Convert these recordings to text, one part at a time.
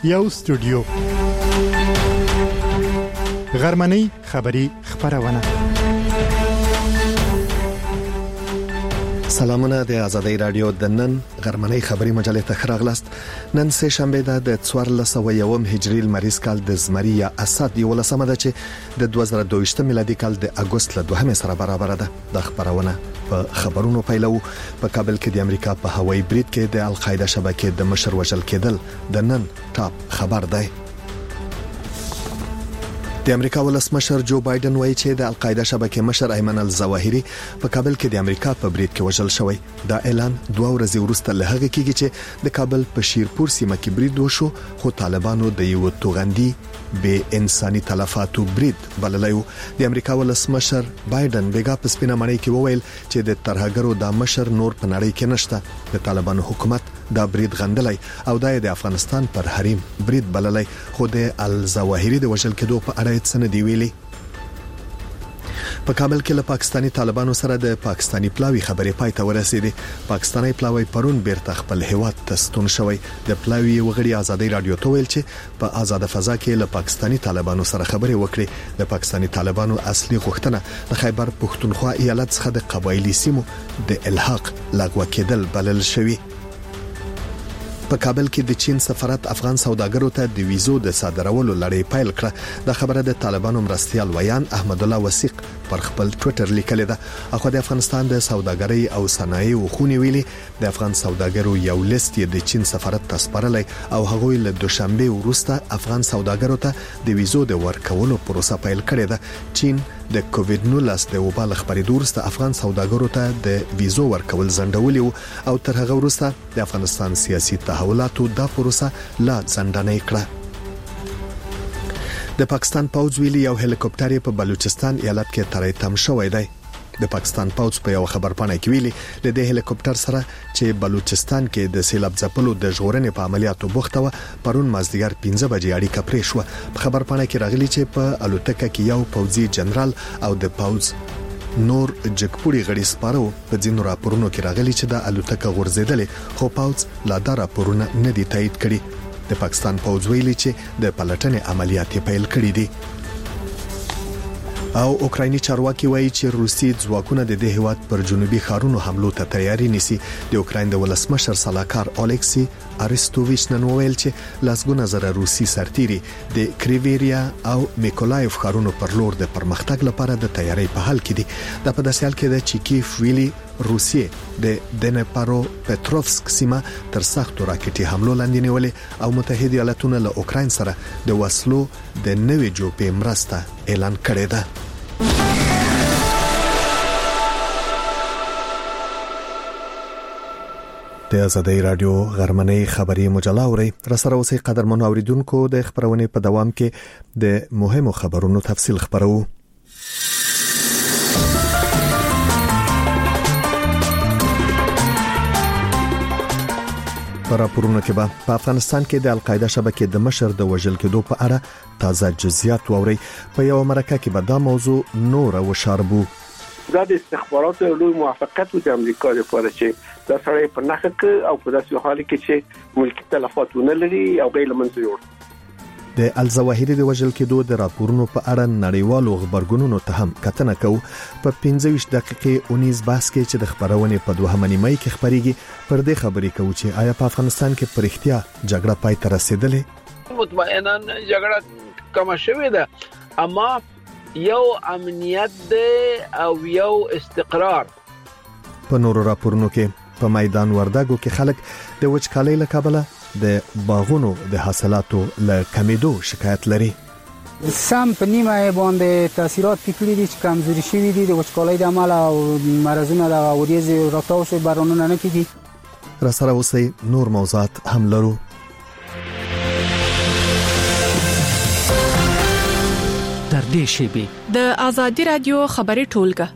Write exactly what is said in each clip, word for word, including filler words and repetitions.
یو استودیو غرمنۍ خبری خبرونه. سلامونه د آزادۍ رادیو د نن غرمنۍ خبری مجلې ته خراغلاست. نن سه شنبه ده د څوارلس سوه یو هجری المریز کال د زمری یا اسد یو لسمه ده چې د دوه زره دوه ویشت میلادي کال د اگست له دوهمه سره برابر ده. د خبرونه په خبرونو پیلو. په کابل کې د امریکا په هوایي برید کې د القاعده شبکې د مشر وژل کېدل د نن ټاپ خبر دی. د امریکا ولسمشر جو بایدن وایي چې د القاعده شبکې مشر ایمن الظواهری په کابل کې د امریکا په برید کې وژل شوی. دا اعلان دوه ورځې وروسته له هغه کېږي چې د کابل په شیرپور سیمه کې برید وشو، خو طالبانو د یو توغندي به انساني تلفاتو برید بللیو. د امریکا ولسمشر بایدن بیګا په سپینه مړی کې وویل چې د ترهګرو د مشر نور په نړۍ کې نشته. د طالبانو حکومت دا برید غندلای او د افغانستان پر حریم برید بللی، خو د الظواهری د وژل کېدو په اړه څه نه دی ویلي. په کابل کې له پاکستانی طالبانو سره د پاکستانی پلاوی خبرې پای ته ورسېدې. پاکستانی پلاوی پرون بیرته خپل هیواد ته ستون شوی. د پلاوی وغړي آزادۍ رادیو ته ویل چې په آزاد فضا کې له پاکستانی طالبانو سره خبرې وکړي. د پاکستانی طالبانو اصلي غوښتنه د خیبر پښتونخوا ایالت څخه د قبایلی سیمو د الحاق لغوه کېدل بلل شوی. په کابل کې د چین سفارت افغان سوداګرو ته د ویزو د صادرولو لړۍ پیل کړه. د خبره د طالبانو مرستيال ویان احمد الله وثیق پر خپل ټوئیټر لیکلی ده. اخو د افغانستان د سوداګرۍ او صنایعو خونی ویلي د افغان سوداګرو یو لیست د چین سفارت ته سپارلی او هغوی له دوشنبه وروسته افغان سوداګرو ته د ویزو د ورکولو پروسه پیل کړې ده. چین د کووډ نولس د وبا خبرې وروسته افغان سوداګرو ته د ویزو ورکول ځنډولي او تر هغه وروسته د افغانستان سیاسي تحولاتو د پروسه لا ځنډنې کړه. د پاکستان پوځ ویلي یو هلیکوپټر په بلوچستان ایالت کې تړی تم شوی دی. د پاکستان پوځ په یو خبرپاڼه کې ویلي له دې هلیکوپټر سره چې بلوچستان کې د سیلاب ځپلو د ژغورنې په عملیاتو بوخته و، پرون مازدیګر پنځه بجې اړیکه پرې شوه. په خبرپاڼه کې راغلي چې په الوتکه کې یو پوځي جنرال او د پوځ نور جګپوړي غړي سپارو. په ځینو راپورونو کې راغلي چې د الوتکه غورځېدلې، خو پوځ لا دا راپورونه نه دي تایید کړي. د پاکستان پوځ ویلي چې د پلټنې عملیات پیل کړي دي. او اوکرایني چارواکي وایي چې روسي ځواکونه د دې هیواد پر جنوبي ښارونو حملو ته تیاری نیسي. د اوکراین د ولسمشر سلاکار الیکسی اریستوویچ نن ویل چې لاسګونه زره روسي سرتیري د کریویریا او میکولایف ښارونو پر لور د پرمختګ لپاره د تیاری په حال کې دي. د په داسې حال کې د چیکیف ویلي روسیې د دنپارو پټروفسک سیمه تر سختو راکټي حملو لاندې نیولې او متحده ایالاتونه له اوکراین سره د وسلو د نوې جوپې مرسته اعلان کړې ده. د آزادۍ رادیو غرمنۍ خبری مجله اوري. را سره اوسې قدرمن اوریدونکو د خبرونه په دوام کې د مهمو خبرونو تفصیل خبرو. په راپورونو کې به په افغانستان کې د القاعده شبکې د مشر د وژل کېدو په اړه تازه جزئیات واوري. په یو مرکه کې به دا موضوع نور او شاربو. دا د استخباراتو لوی موافقت د امریکا لپاره چې دا سړی په نخښه کې او په داسې حال کې چې ملکی تلفاتونه لري او غیر منځ جوړ. د الظواهری د وژل کېدو د راپورونو په اړه نړیوالو خبرګونونو ته هم کتنه کوو. په پنځه ویشت دقیقې اونیز بحث کې چې د خبرونې په دوهمه نیمه کې خبريږي پر دې خبرې کوو چې آیا په افغانستان کې پرختیا جګړه پای ته رسیدلې؟ مطمئنا جګړه کم شوې ده، اما یو امنیت ده او یو استقرار. په نورو راپورونو کې په میدان وردګو کې خلک د وچکالۍ له کبله د باغونو د حاصلاتو له کمیدو شکایت لري. سم په نیمه باندې تاثیرات پکړي دي چې کمزوري شوي دي د وچکالۍ د عمل او مرزونه د اوریځ راتاو شي بارانونه نه کیږي. را سره اوسئ نور موضوعات هم لرو. در دې شیبه د آزادۍ رادیو خبري ټولګه.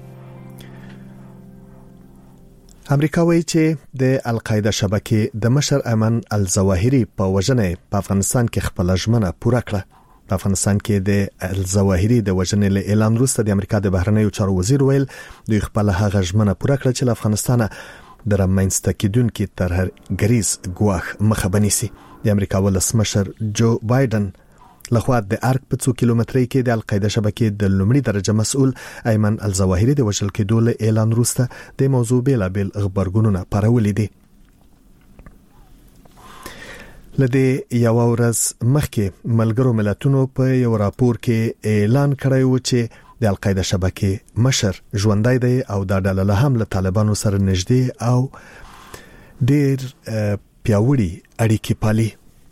امریکا وایي چې د القاعده شبکې د مشر ایمن الظواهری په وژنې په افغانستان کې خپل ژمنه پوره کړه. په افغانستان کې د الظواهری د وژنې له اعلان وروسته د امریکا د بهرنیو چارو وزیر ویل دوی خپل هغه ژمنه پوره کړه چې له افغانستانه د رامنځته کېدونکي ترهګریز ګواښ مخه بنیسي. د امریکا ولسمشر جو بایدن لخوا د ارک په څو کیلومترۍ کې د القاعده شبکې د لومړي درجه مسؤل ایمن الظواهري د وژل کېدو له اعلان وروسته د موضوع بیلابیل خبرګونونه خپرولي دي. لدې یو ورځ مخکې ملګرو ملتونو په یو راپور کې اعلان کړی و چې د القاعده شبکې مشر ژوندۍ دی او دا ډله له هم له طالبانو سره نږدې او ډېر پیاوړي اړیکې پالي.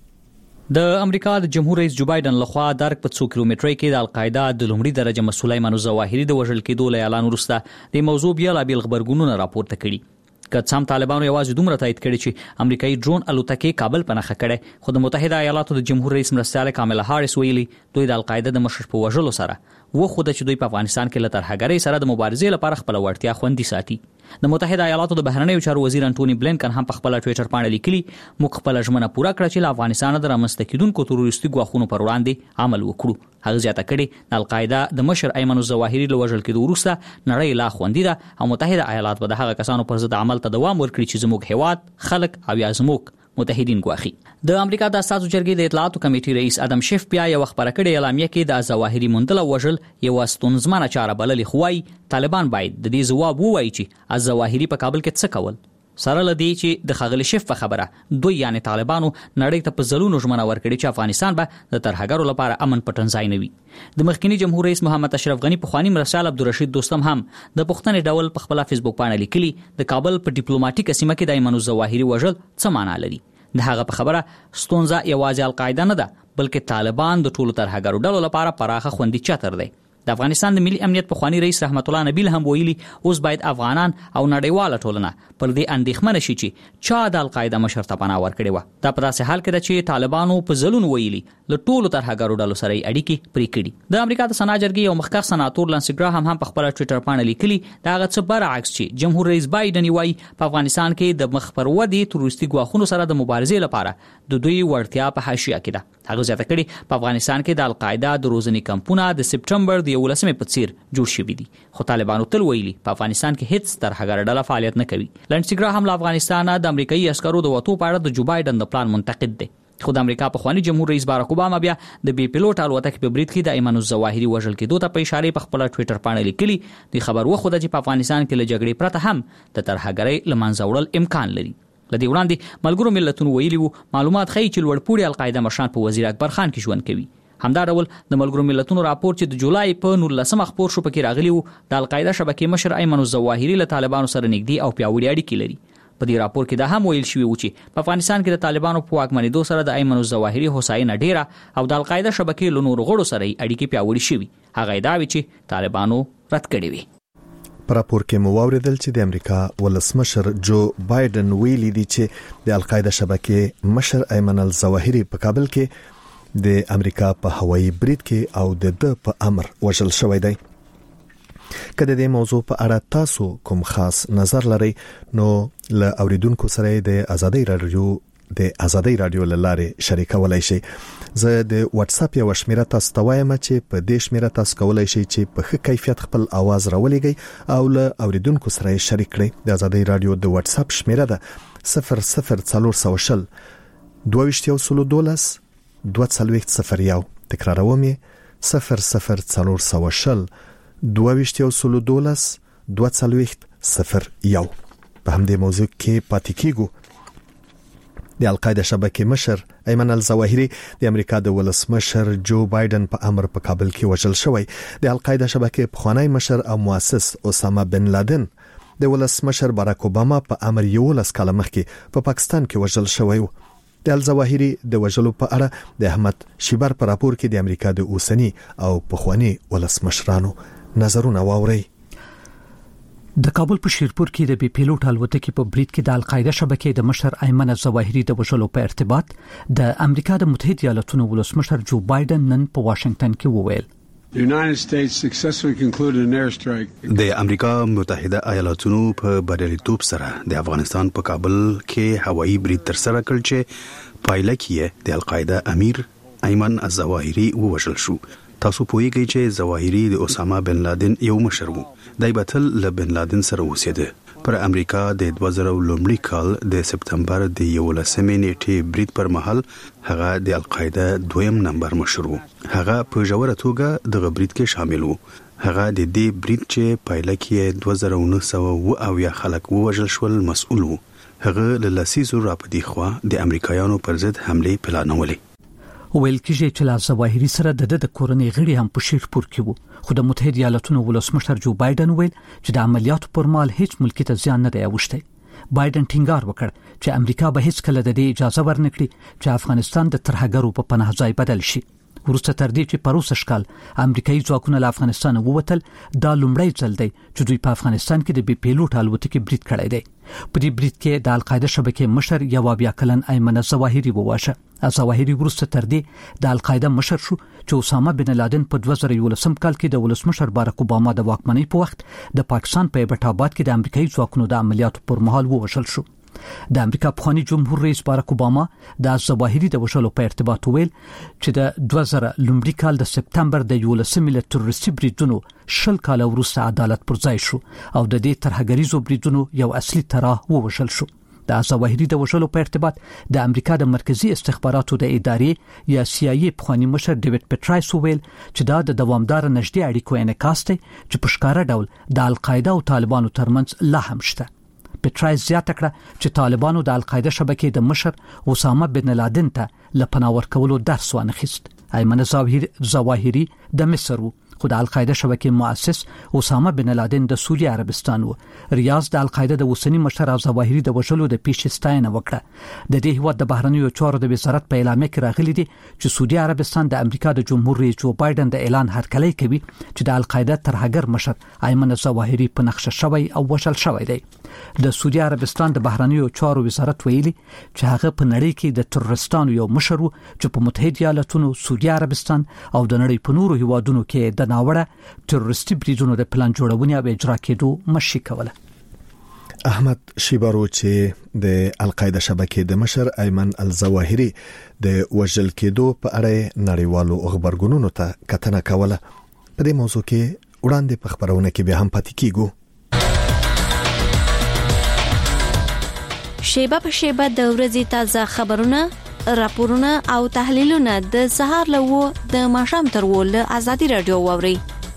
د امریکا د جمهور رئیس جو بایدن لخوا درک په څو کیلومترۍ کې د القاعده د لومړي درجه مسؤل ایمن الظواهري د وژل کېدو له اعلان وروسته د موضوع بیلابیل خبرګونونه راپورته کړي. که څم طالبانو یوازې دومره تایید کړي چې امریکایي ډرون الوتکې کابل په نښه کړي، خو د متحده ایالاتو د جمهور رئیس مرستیاله کاملا هاریس ویلي دوی د القاعده د مشر په وژلو سره و خو د چې دوی په افغانستان کې له ترهګرۍ سره د مبارزې لپاره خپل وړتیا خوندي ساتي. د متحده ایالاتو د بهرنیو چارو وزیر انټونی بلینکن هم په خپل ټوئیټر باندې لیکلي موږ خپل ژمنه پوره کړه چې له افغانستان د رامنځته کېدونکو تروریستي ګواښونو پر وړاندې عمل وکړو. هغه زیاته کړي د القاعده د مشر ایمن الظواهري له وژل کېدو وروسته نړۍ لا خوندي ده او متحده ایالات به د هغه کسانو پر ضد عمل ته دوام ورکړي چې زموږ هیواد خلک او یا زموږ متحدین ګواخي. د امریکا د اساسو جرګې د اطلاعاتو کمیټې رئیس ادم شیف بیا یو خبره کړې اعلامیه کې د الظواهري موندل او وژل یو ستونزمنه چاره بللې، خو وايي طالبان باید د دې ځواب ووایي چې الظواهري په کابل کې څه کول. سره لدی چې د خغلی شیف په خبره دوی یعنی طالبانو نړۍ ته په ځلونو ژمنه ورکړي چې افغانستان به د ترهګرو لپاره امن پټنځای نه وي. د مخکنی جمهور رئیس محمد اشرف غنی په خواني مرسال عبدالرشید دوستم هم د پښتنې ډول په خپل فیسبوک باندې لیکلي د کابل په ډیپلوماټیک سیمه کې د ایمن الظواهري وژل څه معنی لري. د هغه په خبره ستونزه یوازې القاعده نه ده بلکې طالبان د ټولو ترهګرو ډلو لپاره پراخه خوندي چتر دی. د افغانستان د ملي امنیت په خواني رئیس رحمت الله نبیل هم ویلي اوس باید افغانان او نړیواله ټولنه پر دې اندېښمنه شي چې چا د القاعده مشر ته پناه ورکړې و. دا په داسې حال کې ده چې طالبانو په ځلون ویلي له ټولو ترهګرو ډلو سره اړیکې پرې کړي. د امریکا د سنا جرګې یو مخکښ سناتور لانسي ګراهام هم په خپل ټوئیټر باندې لیکلي دا هغه څه برعکس چې جمهور رئیس بایدن وايي په افغانستان کې د مخ پر ودی تروریستي ګواښونو سره د مبارزې لپاره د دوی وړتیا په حاشیه کې ده. هغه زیاته کړي په افغانستان کې د القاعده د روزنې کمپونه د سپټمبر د یولسمې په څیر جوړ شوي دي، خو طالبانو تل ویلي په افغانستان کې هیڅ ترهګر ډله فعالیت نه کوي. لانسي ګراهام له افغانستان د امریکایي عسکرو د وټو په اړه د جو بایدن د پلان منتقد دی، خو د امریکا په خواني جمهور رئیس باراک اوباما بیا د بي پيلوټ الوتکې په برید کې د ایمن الظواهري وژل کېدو ته په اشاره په خپل ټوئیټر باندې لیکلي د خبر وخت د په افغانستان کې له جګړې پرته هم د ترهګرۍ لمنځه وړل امکان لري. لدې وړاندې ملګرو ملتونو ویلي وو معلومات ښیي چې لوړپوړي القاعده مشران په وزیر اکبر خان کې ژوند کوي. همدا ډول د ملګرو ملتونو راپور چې د جولای په نولسمه خپور شو پکې راغلی وو د القاعده شبکې مشر ایمن الظواهري له طالبانو سره نږدې او پیاوړي اړیکې لري. په دې راپور کې دا هم ویل شوی و چې په افغانستان کې د طالبانو په واکمنېدو سره د ایمن الظواهري هوساینه ډیره او د القاعده شبکې له نورو غړو سره اړیکې پیاوړې شوي. هغه ادعا چې طالبانو رد کړې وي. په راپور کې مو واوریدل چې د امریکا ولسمشر جو بایدن ویلي دی چې د القاعده شبکې مشر ایمن الظواهري په کابل کې د امریکا په هوایي برید کې او د د په امر وژل شوی دی. کله د موضوع په اړه تاسو کوم خاص نظر لرئ نو له اوریدونکو سره د ازادي رادیو د ازادي رادیو لاره شریکولای شئ. زه د واتس اپ یو شمیره تاسو ته وایم چې په دې شمیره تاسو کولای شئ چې په ښه کیفیت خپل आवाज راولېږئ او له اوریدونکو سره شریک کړئ. د ازادي رادیو د واتس اپ شمیره ده صفر صفر څلور سو شل دوه ویشت یو سلو دولس دوه څلوېښت صفر یو. تکراروم یې صفر صفر څلور سو شل دوه ویشت یو سلو دولس دوه څلوېښت صفر یو. په همدې موضوع کې پاتې کیږو. د القاعده شبکې مشر ایمن الظواهري د امریکا د ولسمشر جو بایدن په امر په کابل کې وژل شوی. د القاعده شبکې پخوانی مشر او مؤسس اسامه بن لادن د ولسمشر باراک اوباما په امر یولس کاله مخکې په پا پاکستان کې وژل شوی و. د الظواهري د وژلو په اړه د احمد شیبر په راپور کې د امریکا د اوسنی او پخوانی ولسمشرانو نظرونه واوري. د کابل په شیرپور کې د بي پيلوټ الوتکې په برید کې د القاعده شبکې د مشر ایمن الظواهري د وژلو په ارتباط د امریکا د متحده ایالاتونو ولسمشر جو بایدن نن په واشنگټن کې وویل د امریکا متحده ایالاتونو په بریالیتوب سره د افغانستان په کابل کې هوایي برید ترسره کړ چې پایله کې د القاعده امیر ایمن الظواهري ووژل شو. تاسو پوهیږئ چې ظواهري د اسامه بن لادن یو مشر وو. دای بتل له بن لادن سره اوسېده پر امریکا د دوه زره لومړي کال د سپتمبر د یولسمې نیټې برید پر مهال هغه د القاعده دویم نمبر مشر و. هغه په جوړه توګه د برید کې شامل و. هغه د دې برید چې پایله کې دوه زره نهه سوه اویا خلک ووژل شول مسؤل و. هغه له لسیزو راپدې خوا د امریکایانو پر ضد حمله پلانولې. ویل کېږي چې لا ظواهري سره د د کورنۍ غړي هم په شیرپور کې وو، خو د متحده ایالاتونو ولسمشر جو بایدن ویل چې د عملیاتو پر مهال هیڅ ملکی ته زیان نه دی اوښتی. بایدن ټینګار وکړ چې امریکا به هیڅ کله د دې اجازه ورنکړي چې افغانستان د ترهګرو په پناه ځای بدل شي. ورسته تر دې چې پروسه شکال امریکایي ځواکونه له افغانستان ووتل، دا لومړی ځل دی چې دوی په افغانستان کې د بي پیلوټ الوتکې برید کړی دی. په دې برید کې د القاعده شبکې مشر یو بیا کلن ایمن الظواهري وواژه. الظواهري ورسته تر دې د القاعده مشر شو چې اسامه بن لادن په دوه زره یولسم کال کې د ولسمشر باراک اوباما د واکمنۍ په وخت د پاکستان په ایبټ آباد کې د امریکایي ځواکونو د عملیاتو پر مهال ووژل شو. د امریکا پخوانی جمهور رئیس باراک اوباما د الظواهري د وژلو په ارتباط ویل چې د دوه زره لومړي کال د سپتمبر د یولسمې له تروریستي بریدونو شل کال وروسته عدالت پر ځای شو او د دې ترهګریزو بریدونو یو اصلي طرح ووژل شو. د الظواهري د وژلو په ارتباط د امریکا د مرکزی استخباراتو د ادارې یا سی آی ای پخوانی مشر ډیوډ پټرایس ویل چې دا د دوامدار نږدې اړیکو انعکاس دی چې په ښکاره ډول د القاعده او طالبانو ترمنځ لا هم شته. پټرایس زیاته کړه چې طالبانو د القاعده شبکې د مشر اسامه بن لادن ته له پناه ورکولو درس وانخیست. ایمن الظواهري د مصر و، خو د القاعده شبکې مؤسس اسامه بن لادن د سعودي عربستان و. ریاض د القاعده د اوسنی مشر الظواهري د وژلو د پیښې ستاینه وکړه. د دې هیواد د بهرنیو چارو د وزارت په اعلامیه کې راغلي دي چې سعودي عربستان د امریکا د جمهور رئیس جو بایدن د اعلان هرکلی کوي چې د القاعده ترهګر مشر ایمن الظواهري په نقشه شوی او وژل شوی دی. د سعودي عربستان د بهرنیو چارو وزارت ویلي چې هغه په نړۍ کې د تروریستانو یو مشر و چې په متحده ایالاتونو، سعودي عربستان او د نړۍ په نورو هیوادونو کې د ناوړه تروریستي بریدونو د پلان جوړونې او اجرا کېدو مشي کوله. احمد شیبارو چې د القاعده شبکې د مشر ایمن الظواهري د وژل کېدو په اړه نړیوالو خبرګونونو ته کتنه کوله. په دې موضوع کې وړاندې په خبرونه کې به هم پاتې کیږو. شیبه په شیبه د ورځې تازه خبرونه، راپورونه او تحلیلونه د سهار له و د ماښام تر و له ازادي رادیو واوري.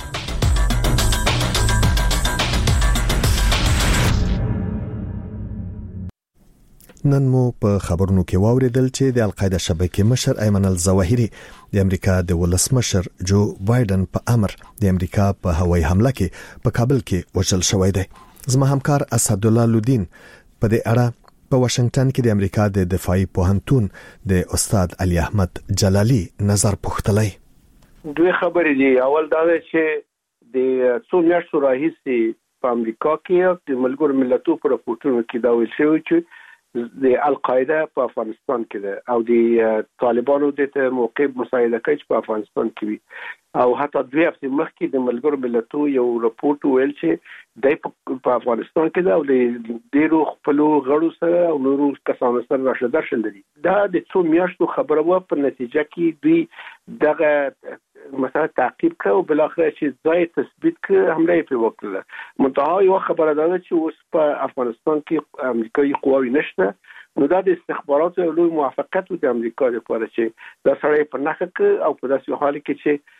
نن مو په خبرونو کې واوریدل چې د القاعده شبکې مشر ایمن الظواهري د امریکا د ولسمشر جو بایدن په امر د امریکا په هوایي حمله کې په کابل کې وژل شوی دی. زما همکار اسد الله لودین په دې اړه په واشنگټن کې د امریکا د دفاعي پوهنتون د استاد علي احمد جلالي نظر پوښتلی. دوی خبرې دي. اول دا چې د څو میاشتو راهیسې په امریکا کې د ملګرو ملتونو په راپورټونو کې دا ویل شوی چې د القاعده په افغانستان کې ده او د طالبانو د موقع مساعده کوي چې په افغانستان کې وي. او حتی دوی هفته مخکې د ملګرو ملتونو یو راپورټ ویل چې د په افغانستان کې ده او د ډیرو خپل غړو سره او نورو کسانو سره راشد شل دي. دا د څو میاشتو خبره و، په نتیجه کې دوی دغه مثلا تعقیب کړ او بل اخر چې ځای تثبیت کړ حمله په وکړه. منتها یو خبره ده چې اوس په افغانستان کې امریکایي قواوی نشته. نو دا د استخباراتو لوی موافقت و د امریکا لپاره چې دا سړی په نخښه کې او په داسې حال کې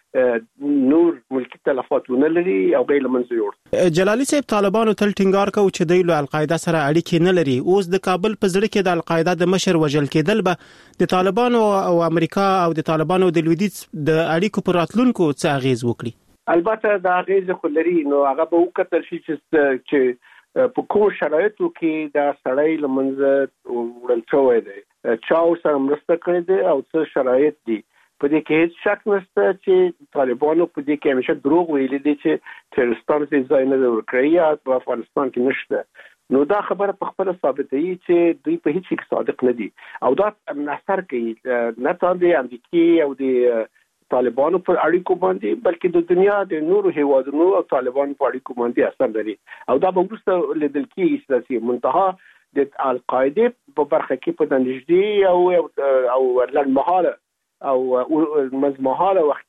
چې نور ملکی تلفات ونه لري او غیر منځ جوړ. جلالي صاحب طالبانو تل ټینګار کوي چې د القاعده سره اړیکې نه لري. اوس د کابل په زړه کې د القاعده د مشر وژل کېدل به د طالبانو او امریکا او د طالبانو د لویدیځ د اړیکو پر راتلونکو څه اغیز وکړي؟ البته دا اغیز خو لري. نو هغه به وکړل شي چې چې په کوم شرایطو کې دا سړی لمنځه وړل شوی دی، چا سره مرسته کړې ده او څه شرایط دي. په دې کې هیڅ شک نشته چې طالبانو په دې کې همیشه دروغ ویلي دي چې تروریستانو ته ځای نه ورکړي یا په افغانستان کې نشته. نو دا خبره په خپل ثابتوي چې دوی په هیڅ کې صادق نه دي او دا اثر کوي نه تاند امریکای او د طالبانو پر اړیکو باندې بلکې د دنیا د نورو هیوادونو او طالبانو په اړیکو باندې اثر لري. او دا به وروسته لیدل کېږي چې منتها د القاعده په برخه کې په نږدې او او لړمحاله او مزمحاله وخت کې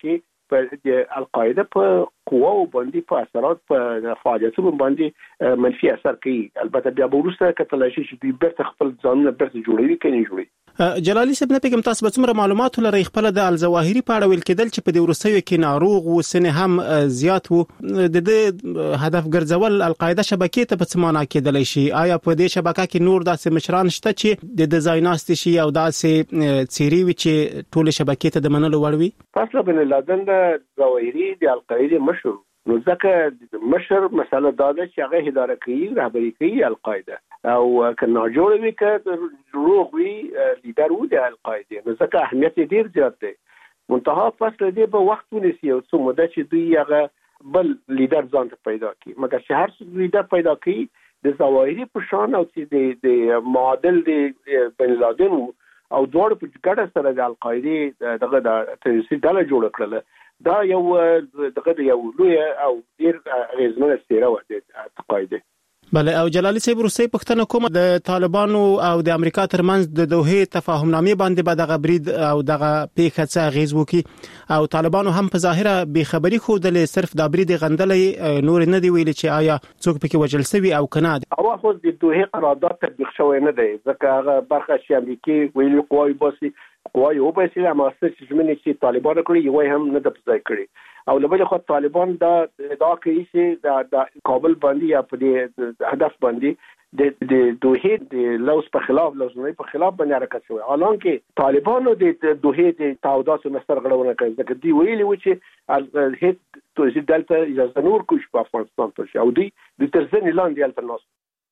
په القاعده په قواو باندې په اثرات په فعالیتونو باندې منفي اثر کوي. البته بیا به وروسته کتل شي چې دوی بیرته خپل ځانونه بیرته جوړوي کني جوړي. جلالي صاحب نه پیغام تاسو به څومره معلومات لري خپل د الظواهري په اړه ویل کېدل چې په دې ورستیو کې ناروغ او سنه هم زیات وو د هدف ګرځول القاعده شبکې ته په څه معنا کېدلی شي؟ آیا په دې شبکه کې نور داسې مشران شته چې د ډیزایناست شي او داسې څیری وي چې ټول شبکې ته د منلو وړ وي؟ فاصله بن لادن د ظواهري د القاعده مشهور نو ځکه مشر مسله دا ده چې هغه اداره کوي رهبري کوي القاعده او کله جوړ وي ک روغ وي لیدر و د القاعده نو ځکه اهمیت ډیر زیات دی. منتها فاصله دی په وخت ونیسي او څو مده چې دوی هغه بل لیدر ځان ته پیدا کوي مګر چې هر څو لیدر پیدا کوي د ظواهري په شان او چې د معادل د بن لادن او دوړ په ګډه سره د القاعده دغه د تنسي ډله جوړ کړل. دا یو دغه یو لوی او ډیر غیزمنه ستیره و د القاعده. بله او جلالي صاحب روسي پښتنه کوم د طالبانو او د امریکا ترمنځ د دوحه تفاهمنامې باندې به دغه برید او دغه پیښه څه غیز وکي او طالبانو هم په ظاهره به خبري خو د صرف د برید غندلې نور نه دی ویل چې آیا څوک پکې وجل سوي او کنه. او خو د دوحه قرارداد تطبیق شوی نه دی ځکه هغه برخه چې امریکای ویلي قوای باسي قوای او باسي د ماستر چې زمونږ چې طالبان کړی یو هم نه د پځای کړی او له بل خوا طالبان دا دا کوي چې د کابل باندې یا په دې هدف باندې د د دوحه د لوس په خلاف لوسنوي په خلاف باندې حرکت شوی. حالانکه طالبانو د دوحه د تعهداتو نستر غړونه کوي ځکه دی ویلي و چې هیڅ توزیع دلته اجازه نور کوي په افغانستان ته او دی د ترزن لاندې التناس.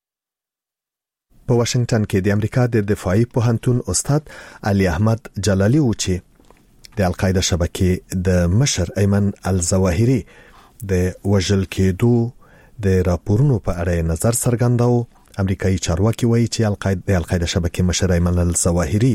په واشنگټن کې د امریکا د دفاعي پوهنتون استاد علي احمد جلالي و چې د القاعده شبکې د مشر ایمن الظواهري د وژل کېدو د راپورونو په اړه نظر څرګنداو. امریکایي چارواکي وایي چې القاعده د القاعده شبکې مشر ایمن الظواهري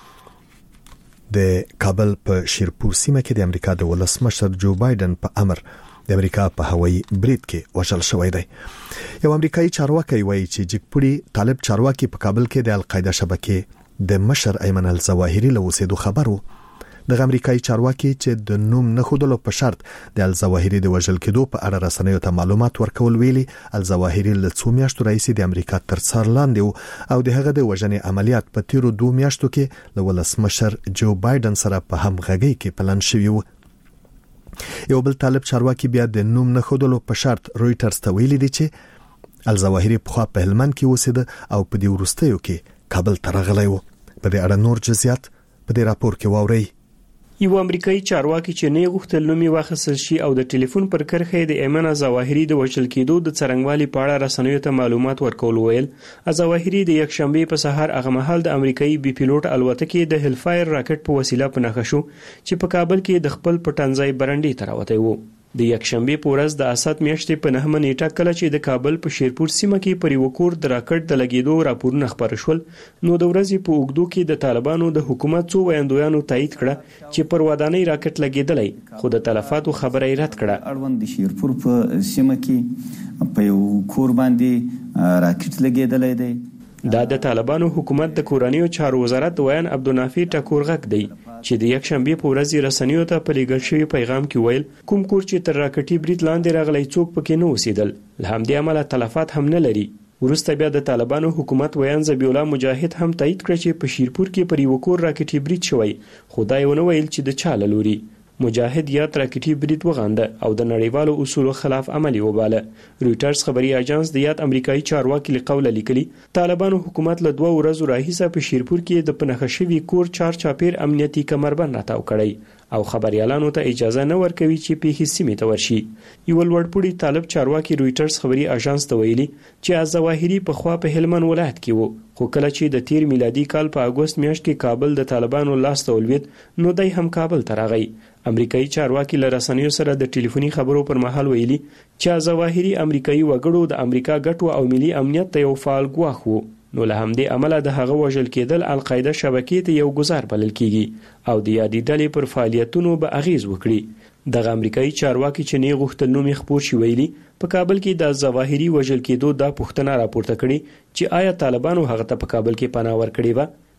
د کابل په شیرپور سیمه کې د امریکا د ولسمشر جو بایدن په امر د امریکا په هوایي برید کې وژل شوی دی. یو امریکایي چارواکي وایي چې جګپوړي طالب چارواکي په کابل کې د القاعده شبکې د مشر ایمن الظواهري له اوسېدو خبرو. د امریکایي چارواکي چې د نوم نه خودلو په شرط د الظواهري د وژل کېدو په اړه رسنیو ته معلومات ورکول ویلي الظواهري له څو میاشتو راهیسې د امریکا تر څار لاندې او د هغه د وژنې عملیات په تیرو دوه میاشتو کې له ولسمشر جو بایدن سره په همغږي کې پلان شوی و. یو بل طالب چارواکي بیا د نوم نه خودلو په شرط رويټرز ته ویلي دی چې الظواهري په خوا په هلمند کې اوسېده او په دې ورستیو کې کابل ته راغلی و. په دې اړه نور جزئیات په دې راپور کې واورئ. یو امریکایي چارواکي چې نه غوښتل نوم یې واخیستل شي او د ټلیفون پر کرښه د ایمن الظواهري د وژل کېدو د څرنګوالي په اړه رسنیو ته معلومات ورکول ویل الظواهري د یکشنبه په سهار هغه مهال د امریکایي بي پیلوټ الوتکې د هلفایر راکټ په وسیله په نښه شو چې په کابل کې د خپل پټنځای برنډي ته راوتی و. د یکشنبه په ورځ د اسات میاشتې په نهمه نیټه کله چې د کابل په شیرپور سیمه کې پر یو کور د راکټ د لګیدو راپورونه خبر شول نو د ورځې په اوږدو کې د طالبانو د حکومت څو ویاندویانو تایید کړه چې پر ودانۍ راکټ لګیدلی خو د تلفاتو خبره یې رد کړه. اړوند د شیرپور په سیمه کې په یو کور باندې راکټ لګیدلی دی. دا د طالبانو حکومت د کورنیو چارو وزارت ویان عبدالنافع ټکور غک دی چې د یکشنبه په ورځ رسنیو ته په لېږل شوی پیغام کې ویل کوم کور چې تر راکټي برید لاندې راغلی څوک پکې نه اوسېدل له همدې امله تلفات هم نه لري. وروسته بیا د طالبانو حکومت ویان ذبیح الله مجاهد هم تایید کړ چې په شیرپور کې پر یو کور راکټي برید شوی خو دا یې ونه ویل چې د چا له لوري. مجاهد یا راکټي برید وغانده او د نړیوالو اصولو خلاف عملی وباله. رويټرز خبري اژانس د یاد امریکایي چارواکي لقوله لیکلي طالبانو حکومت له دوه ورځو راهیسه په شیرپور کې د پنهخه شوی کور چار چاپیر امنیتي کمربند راتاو کړی او خبريالانو ته اجازه نه ورکوي چې په سیمه ته ورشي. یو لوړپوړي طالب چارواکي رويټرز خبري اژانس ته ویلي چې الظواهري په خوا په هلمند ولایت کې وو خو کله چې د تیر میلادي کال په اگست میاشت کې کابل د طالبانو لاس ته ولوید نو دای هم کابل ته راغی. امریکایي چارواکي له رسنیو سره د ټلیفوني خبرو پر مهال ویلي چې الظواهري امریکایي وګړو د امریکا ګټو او ملي امنیت ته یو فعال ګواښ وو نو له همدې عمله د هغه وژل کېدل القاعده شبکې ته یو گزار بلل کیږي او د یادې ډلې پر فعالیتونو به اغیز وکړي. دغه امریکایي چارواکي چې نه غوښتل نوم یې خپور شي ویلي په کابل کې د الظواهري وژل کېدو دا پوښتنه راپورته کړي چې آیا طالبانو هغه ته په کابل کې پناه ورکړې و.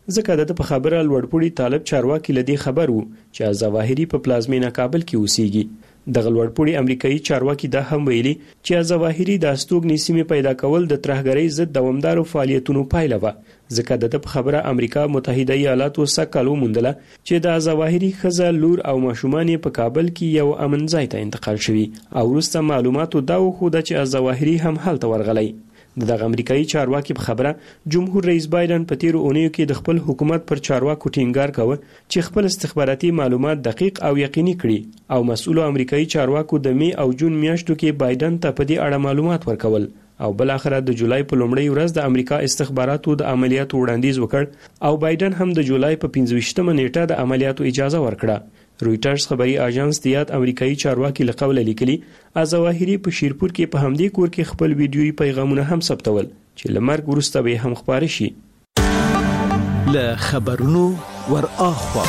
ځکه د په خبره لوړپوړي طالب چارواکي لدی خبر وو چې ظواهري په پلازمینه کابل کې اوسېږي. د لوړپوړي امریکایي چارواکي دا هم ویلي چې ظواهري د استوګنې سیمې پیدا کول د ترهګرۍ ضد دوامدارو فعالیتونو پایله وه، ځکه د په خبره امریکا متحده ایالاتو سکه وموندله چې د ظواهري ښځه لور او ماشومان په کابل کې یو امن ځای ته انتقال شوي او وروسته معلوماتو دا وښوده چې ظواهري هم هلته ورغلی. دغه امریکایي چارواکي په خبره جمهور رئیس بایدن په تیرو اونیو کې د خپل حکومت پر چارواکو ټینګار کاوه چې خپل استخباراتي معلومات دقیق او یقیني کړي او مسؤلو امریکایي چارواکو د می او جون میاشتو کې بایدن ته په دې اړه معلومات ورکول او بل اخر د جولای په لومړۍ ورځ د امریکا استخباراتو د عملیاتو وړاندیز وکړ او بایدن هم د جولای په پنځه ویشتمه نیټه د عملیاتو اجازه ورکړه. رويټرز خبري اژانس د یاد امریکایي چارواکي له قوله لیکلي ظواهري په شیرپور کې په همدې کور کې خپل ویډیويي پیغامونه هم ثبتول چې لمرګ وروسته به هم خبري شي. له خبرونو ور اخوا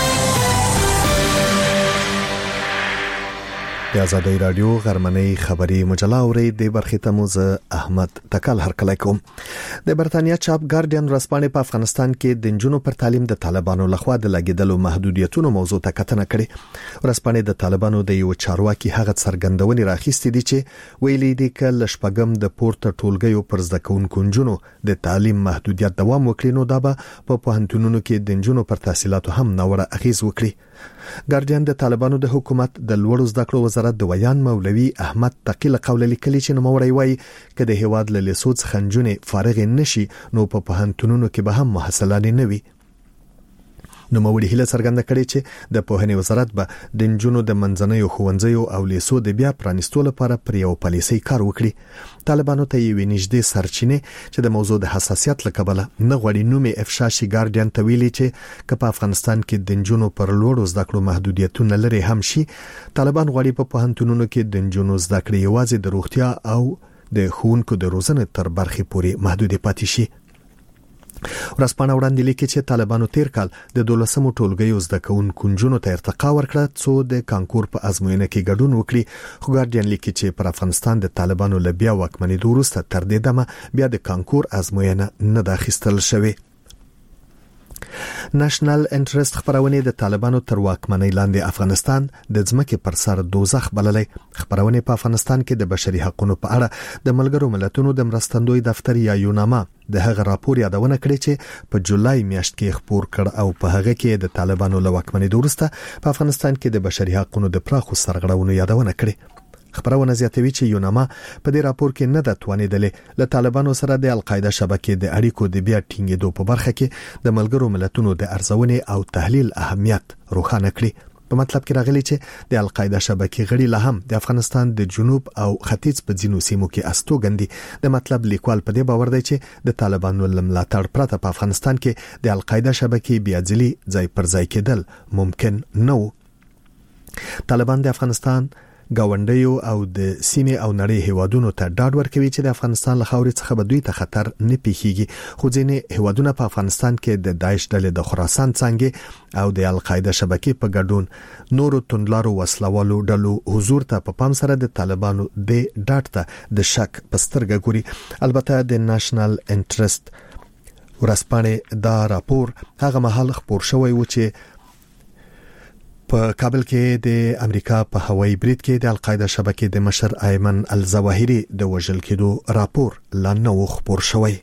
د آزادۍ رادیو غرمنۍ خبری مجله اوري د برخې تموز احمد تکل هرکلی کوم. د برتانیا چاپ ګارډین ورځپاڼې په افغانستان کې د نجونو پر تعلیم د طالبانو لخوا د لګیدلو محدودیتونو موضوع ته کتنه کړې. ورځپاڼې د طالبانو د یو چارواکي هغه څرګندونې راخیستې دي چې ویلي دي ک لشپګم د پورته ټولګیو پر زده کوونکو نجونو د تعلیم محدودیت دوام وکړي نو دا به په پوهنتونونو کې د نجونو پر تحصیلاتو هم نوره اغیز وکړي. ګارډین د طالبانو د حکومت د لوړو زده کړو وزارت د ویان مولوي احمد تقی له قوله لیکلي چې نوموړی وایي چې د هیواد له لیسو څخه نجونې فارغ نشي نو په پوهنتونونو کې به هم محصلان نه وي. نوموړي هیله څرګنده کړې چې د پوهنې وزارت به د نجونو د منځنیو ښوونځیو او لیسو د بیا پرانیستو لپاره پر یو پالیسۍ کار وکړي. طالبانو ته یې نږدې سرچینې چې د موضوع د حساسیت له کبله نه غواړي نومې افشا شي. ګارډین ته ویلي چې که په افغانستان کې د نجونو پر لوړو زده کړو محدودیتونه لري هم شي، طالبان غواړي په پوهنتونونو کې د نجونو زده کړې یوازې د روغتیا او د ښوونکو د روزنې تر برخې پورې محدودې پاتې شي. ورځپاڼه وړاندې لیکي چې طالبانو تیر کال د دولسمو ټولګیو زده کوونکو نجونو ته ارتقا ورکړه څو د کانکور په ازموینه کې ګډون وکړي. خو ګارډین لیکي چې پر افغانستان د طالبانو له بیا واکمنېدو وروسته تر دې دمه بیا د کانکور ازموینه نه ده اخیستل شوې. نېشنل انټرست خبرونه د طالبانو تر واکمنۍ لاندې افغانستان د ځمکې پر سر دوزخ بللې. خبرونه په افغانستان کې د بشري حقوقو په اړه د ملګرو ملتونو د مرستندوی دفتر یا یوناما د هغه راپور یادونه کړې چې په جولای میاشت کې خبر کړ او په هغه کې د طالبانو له واکمنۍ وروسته په افغانستان کې د بشري حقوقو د پراخو سرغړونو یادونه کړې. خبرونه زیاتوي چې یوناما په دې راپور کې نه د توانیدلې له طالبانو سره د القاعده شبکې د اړیکو د بیا ټینګېدو په برخه کې د ملګرو ملتونو د ارزونې او تحلیل اهمیت روښانه کړی. په مطلب کې راغلي چې د القاعده شبکې غړي له هم د افغانستان د جنوب او ختیځ په ځینو سیمو کې استوګندي. د مطلب لیکوال په دې باور دی چې د طالبانو لملاتړ پرته په افغانستان کې د القاعده شبکې بیا ځلي ځای پر ځای کېدل ممکن نه و. طالبان د افغانستان گاونډیو او د سیمې او نړۍ هیوادونو ته ډاډ ورکوي چې د افغانستان له خاورې څخه به دوی ته خطر نه پیښیږي. خو ځینې هیوادونه په افغانستان کې د داعش ډلې د خراسان څنګه او د القاعده شبکې په ګډون نورو توندلارو وسلوالو ډلو حضور ته په پام سره د طالبانو د ډاډ ته د شک پسترګه ګوري. البته د نېشنل انټرست ورځپاڼې دا راپور هغه مهال خبر شوی و چې په کابل کې د امریکا په هوایي برید کې د القاعده شبکې د مشر ایمن الظواهري د وژل کېدو راپور لا نه خبر شوی.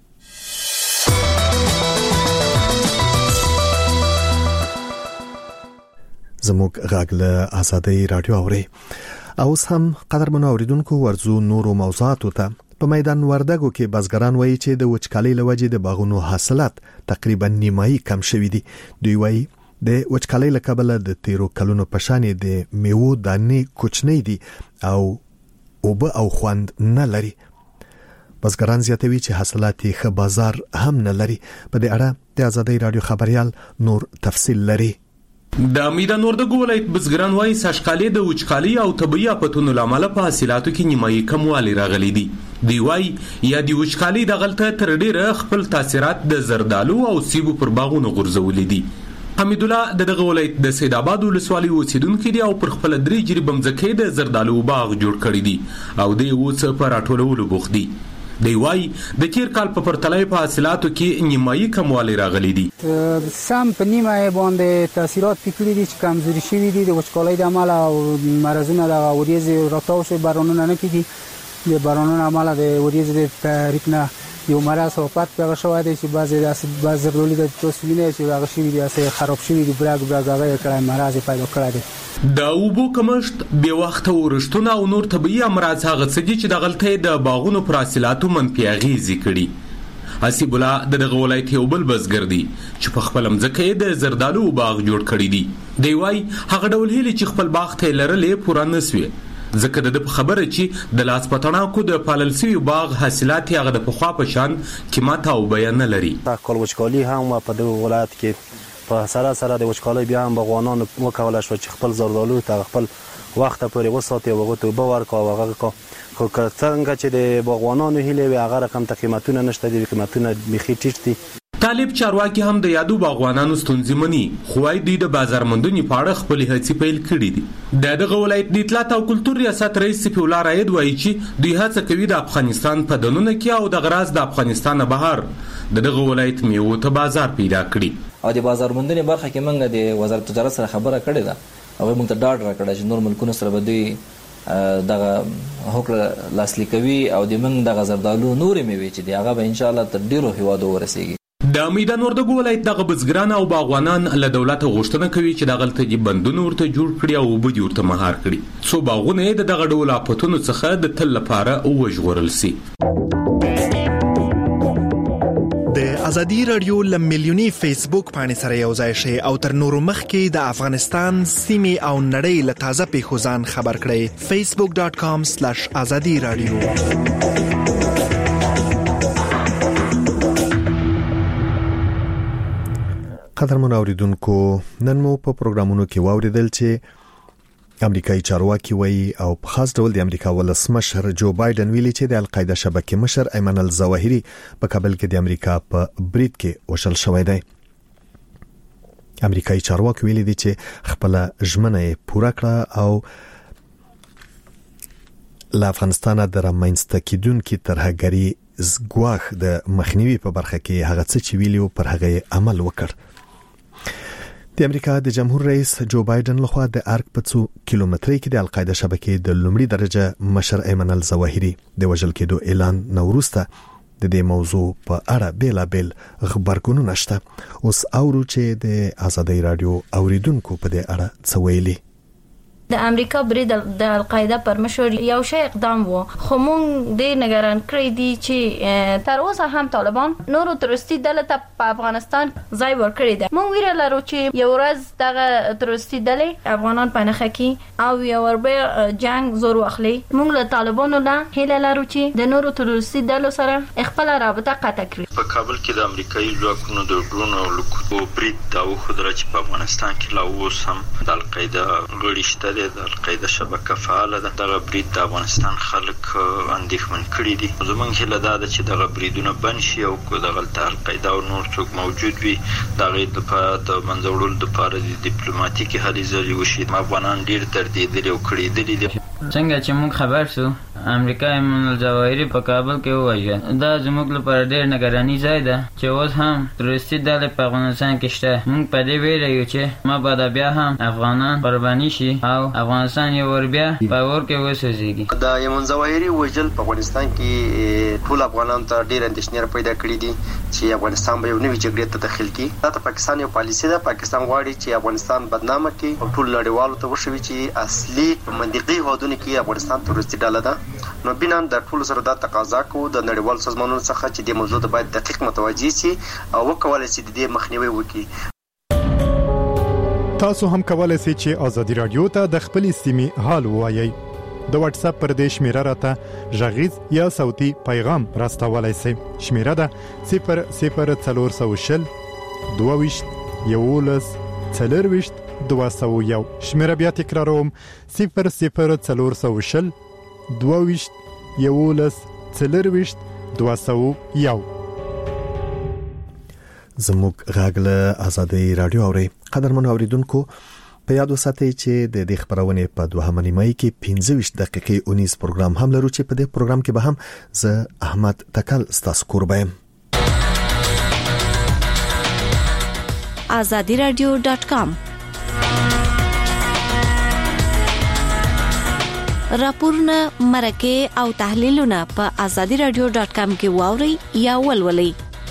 زموږ غږ له آزادۍ رادیو اوري. اوس هم قدرمنو اوریدونکو ورزو نورو موضوعاتو ته. په میدان وردګو کې بزګران وایي چې د وچکالۍ لوجې د باغونو حاصلات تقریبا نیمایي کم شوي دي. دوی وایي د وچکالۍ له کبله د تیرو کلونو په شان د میوو دانې کوچنۍ دي او اوبه او خوند نه لري. بزګران زیاتوي چې حاصلات یې ښه بازار هم نه لري. په دې اړه د آزادۍ رادیو خبريال نور تفصیل لري. د میدان وردګو ولایت بزګران وایي سږکالي د وچکالۍ او طبيعي آفتونو لامل په حاصلاتو کې نیمایي کموالی راغلی دي. دی وایي یا د وچکالۍ د غلطه تر ډیره خپل تاثیرات د زردالو او سیبو پر باغونو غورځولي دي. حمید الله د دغه ولایت د سید آباد ولسوالۍ اوسیدونکو دی او پر خپل درې جری بمځکې د زردالو باغ جوړ کړی دی او د اوس په راټولولو بوخت دی. دی وای د تیر کال په پرتلې په حاصلاتو کې نیمایي کموالی راغلی دی. سم په نیمه باندې تاثیرات پکړي دي چې کمزوري شوي دي د وچکالۍ د عمله او مرزونه د وریځ راتاو شوی بارانونه نه کیږي. د بارانونو عمله د وریځ د تحریک نه یو مرز او پات پیغه شوی دی چې بعضی د بعضی ډولې د توسوینه چې هغه شوی دی چې خراب شوی دی برګ برګ هغه کړای مرز پیدا کړی دی. د اوبو کمښت بې وخته ورښتونه او نور طبیعي امراض هغه څه دي چې د غلطۍ د باغونو پر حاصلاتو منفي اغېزې کړي. حسیب الله د دغه ولایت یو بل بزګر دی چې په خپل مځکه یې د زردالو باغ جوړ کړی دی. دی وای هغه ډول هیلې چې خپل باغ ته لرلې پوره نسوي ځکه د خبره چې د لاس پټاناکو د پالل سوي باغ حاصلات یې هغه د پخوا په شان قیمت او بیان نه لري. کال وچکالي هم په دغه ولایت کې په سره سره د وچکالۍ بیا هم باغوانانو وکولای شو چې خپل زردالو ته خپل وخت پورې وساتي او هغه ته اوبه ورکړي او هغه کو خو څنګه چې د باغوانانو هیله وي هغه رقم ته قیمتونه نشته دي قیمتونه بيخي ټیټ دي. طالب چارواکي هم د یادو باغوانانو ستونزې مني خو وايي دوی د بازار موندنې په اړه خپل هڅې پیل کړي دي. د دغه ولایت د اطلاعات او کلتور ریاست رئیس سپی الله راید وایي چې دوی هڅه کوي د افغانستان په دنونه کې او د غراز د افغانستان بهر د دغه ولایت میوو ته بازار پیدا کړي. او د بازار موندنې برخه کې موږ د وزارت تجارت سره خبره کړې ده او موږ ته ډاډ راکړه چې نور ملکونو سره به دوی دغه هوکړه لاسلیک کوي او د موږ د زردالو نورې میوې چې دی هغه به ان شاء الله تر ډیرو هیوادو ورسیږي. د میدان وردګو ولایت دغه بزګران او باغوانان له دولت غوښتنه کوي چې د غلطۍ بندونه ورته جوړ کړي او وبدي ورته مهار کړي څو باغونه د دغه ډول اپتونو څخه د تل لپاره وژغورل سي. د ازادي رادیو ل ملیونی فیسبوک باندې سره یو ځای شي او تر نورو مخکې د افغانستان سیمه او نړۍ له تازه پیښو ځان خبر کړئ facebook dot com slash azadi radio. قدرمن اوریدونکو نن مو په پروګرامونو کې واوریدل چې امریکایي چارواکي وایي او په خاص ډول د امریکا ولسمشر جو بایدن ویلي چې د القاعده شبکې مشر ایمن الظواهری په کابل کې د امریکا په برید کې وشل شوی دی. امریکایي چارواکي ویلي دي چې خپل ژمنه پوره کړه او له افغانستان د رامنځته کېدونکو ترهګري زګواخ د مخنیوي په برخه کې هغه څه چې ویلي پر هغه عمل وکړ. د امریکا د جمهور رئیس جو بایدن لخوا د ارک په څو کیلومترۍ کې د القاعده شبکې د لومړي درجه مشر ایمن الظواهری د وژل کېدو اعلان نوروسته د دې موضوع په اړه بیلابل خبرګونونه شته. اوس اورو چې د ازادي رادیو اوریدونکو په دې اړه څه ویلي. د امریکا برید د القاعده پر مشر یو شی اقدام وو خو مونږ د نگران کړی دي چې تر اوسه هم طالبان نورو تروریستي ډلې ته په افغانستان ځای ورکړی دی. مونږ ویره لرو چې یو ورځ دغه تروریستي ډلې افغانان په نخښه کې او یو وربه جنگ زور واخلي. مونږ له طالبانو نه هیله لرو چې د نورو تروریستي ډلو سره خپل رابطه قطع کړي. په کابل کې د امریکایي ځواکونو د ډرون او لوکو برید دا وخدره چې په افغانستان کې لا اوس هم د القاعده غړي شته د القاعده شبکه فعال ده. دغه برید د افغانستان خلک اندېښمن کړي دي. زمونږ هیله ده چې دغه بریدونه بند شي او که د غلطه القاعده او نور څوک موجود وي دغه د د منځوړلو لپاره د ډیپلوماټیکي هلې ځلې وشي. افغانان ډیر دردېدلي او کړېدلي دي. څنګه چې موږ خبر شو امریکا ایمن الظواهری په کابل کې ووژل دا زموږ لپاره ډیر نگرانی ځای ده چې اوس هم تروریستي ډلې په افغانستان کې شته. موږ په دې ویره یو چې ما بعد بیا هم افغانان قرباني شي او افغانستان یو ور بیا په ور کې وسوځيږي. دا ایمن الظواهری وژل په افغانستان کې ټول افغانان ته ډیر اندېښنه پیدا کړې دي چې افغانستان به یو نوې جګړې ته داخل کړي. دا د پاکستان یو پالیسي ده. پاکستان غواړي چې افغانستان بدنامه کړي او ټول نړیوالو ته وښيي چې اصلي منطقي هودونه کې افغانستان تروریستي ډله ده. نو بنا د ټول سره د تقاضا کو د نړیوال سازمانونو څخه چې د موضوع د باید دقیق متوجي شي او وکولای شي د دې مخنیوي وکړي. تاسو هم کولای شئ چې ازادي رادیو ته د خپل سیمې حال ووایي. د واتس اپ پر دې شمیره راته ژغیز یا صوتي پیغام راستولای شئ. شمیره ده صفر صفر څلور سوه شل دوه ویشت یولس څلور ویشت دوه سوه یو. شمیره بیا تکراروم صفر صفر څلور سوه شل دوه ویشت یولس څلور ویشت دوه سوه یو. زموږ غاګله ازادي رادیو اوري. قدرمن اوریدونکو په یاد وساتئ چې د دې خبرونه په دوهمه نیمه کې پنځه ویشت دقیقې اونیز پروګرام هم لرو چې په دې پروګرام کې به هم زه احمد تکل ستاسو قربا یم. azadi radio dot com راپورونه مرکه او تحلیلونه په azadi radio dot com کې واوري یا ولولئ.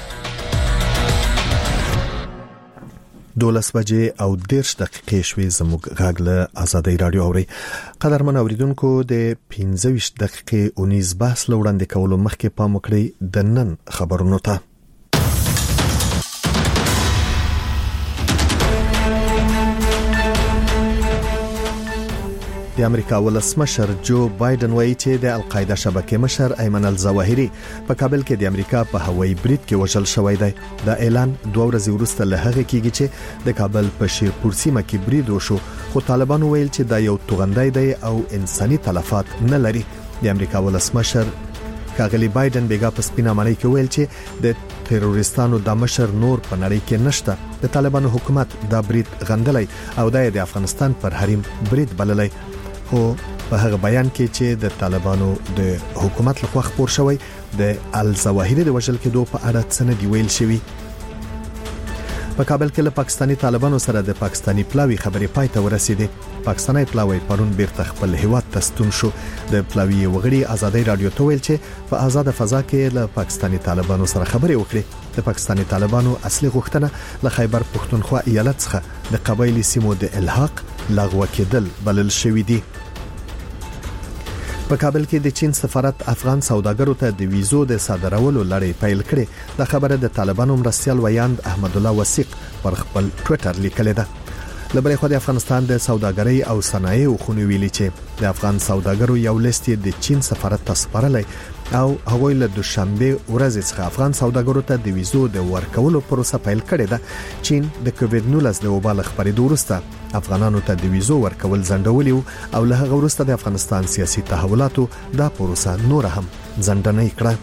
دولس بجې او دیرش دقیقې شوي زموږ غږ له آزادۍ رادیو اوري. قدرمن اوریدونکو د پنځه ویشت دقیقې اونیز بحث لوړاندې کولو مخکې پام وکړئ د نن خبرونو ته. د امریکا ولسمشر جو بایدن وایي چې د القاعده شبکې مشر ایمن الظواهری په کابل کې د امریکا په هوایي برید کې وژل شوی دی. دا اعلان دوه ورځې وروسته له هغه کېږي چې د کابل په شیرپور سیمه کې برید وشو، خو طالبانو ویل چې دا یو توغندی دی او انساني تلفات نه لري. د امریکا ولسمشر کاغلی بایدن بیګا په سپینه معنی کې ویل چې د تروریستانو د مشر نور په نړۍ کې نشته. د طالبانو حکومت دا برید غندلی او د افغانستان پر حریم برید بللی. او په هغه بیان کې چې د طالبانو د حکومت لخوا خبر شوی د الظواهری د وژل کېدو په اړه څه نه دی ویل شوی. په کابل کې له پاکستانی طالبانو سره د پاکستانی پلاوی خبرې پای ته ورسېدې. پاکستانی پلاوی پرون بیرته خپل هیواد ته ستون شو. د پلاوی وغړي آزادۍ رادیو ته ویل چې په آزاد فضا کې له پاکستانی طالبانو سره خبرې وکړي. د پاکستانی طالبانو اصلي غوښتنه له خیبر پښتونخوا ایالت څخه د قبایلی سیمو د الحاق لغوه کېدل بلل شوې دي. په کابل کې د چین سفارت افغان سوداګرو ته د ویزو د صادرولو لړۍ پیل کړې. د خبره د طالبانو مرستيال ویاند احمد الله وثیق پر خپل ټوئیټر لیکلی ده. لبرې خو د افغانستان د سوداګرۍ او صنایعو خونې ویلي چې د افغان سوداګرو یو لیست د چین سفارت ته سپارلی او هغوی له دوشنبه ورځې څخه افغان سوداګرو ته د ویزو د ورکولو پروسه پیل کړې ده. چین د کووډ نولس د وبا له خبرېدو وروسته افغانانو ته د ویزو ورکول ځنډولي او له هغه وروسته د افغانستان سیاسي تحولاتو دا پروسه نور هم ځنډنۍ کړه.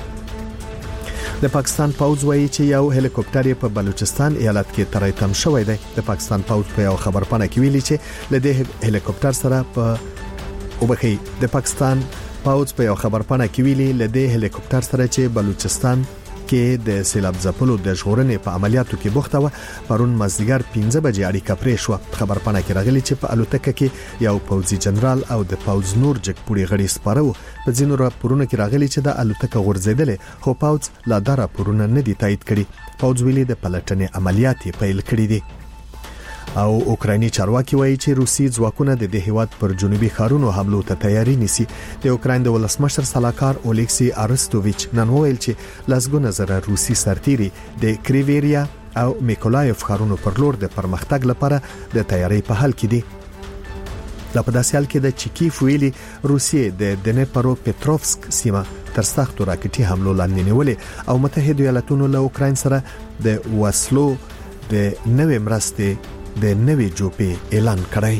د پاکستان پوځ وایي چې یو هلیکوپټر په بلوچستان ایالت کې تریتم شوی دی. د پاکستان پوځ په یو خبرپاڼه کې ویلي چې له دې هلیکوپټر سره په وبخي د پاکستان پوځ په یو خبرپاڼه کې ویلي له دې هلیکوپټر سره چې بلوچستان کې د سیلاب ځپلو د ژغورنې په عملیاتو کې بوخته و پرون مازدیګر پنځه بجې اړیکه پرې شو. خبرپاڼه کې راغلي چې په الوتکه کې یو پوځي جنرال او د پوځ نور جګپوړي غړي سپاره وو. په ځینو راپورونو کې راغلي چې د الوتکه غورځېدلې خو پوځ لا دا راپورونه نه دي تایید کړي. پوځ ویلي د پلټنې عملیات پیل کړي دي. او اوکرایني چارواکي وایي چې روسي ځواکونه د دې هیواد پر جنوبي ښارونو حملو ته تیاری نیسي. د اوکراین د ولسمشر سلاکار اولیکسی ارستوویچ نن وویل چې لسګونه زره روسي سرتیري د کریویریا او میکولایف ښارونو پر لور د پرمختګ لپاره د تیاری په حال کې دي. لا په داسې حال کې د چیکیف ویلي روسیې د دنیپرو پټروفسک سیمه تر سختو راکټي حملو لاندې نیولې او متحده ایالاتونو له اوکراین سره د وسلو د نوې مرستې د نوې جوپې اعلان کړی.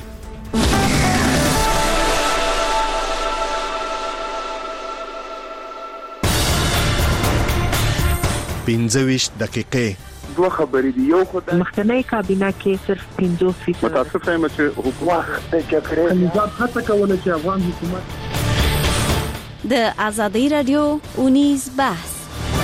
پنځه ویشت دقیقې دوه خبرې دي. یو خدای مخکنی کابینه کې صرف پنځوس فیصد متاسف یم چې حکومت د جګړې نظام هڅه کوله چې افغان حکومت د آزادۍ رادیو اونیز بحث.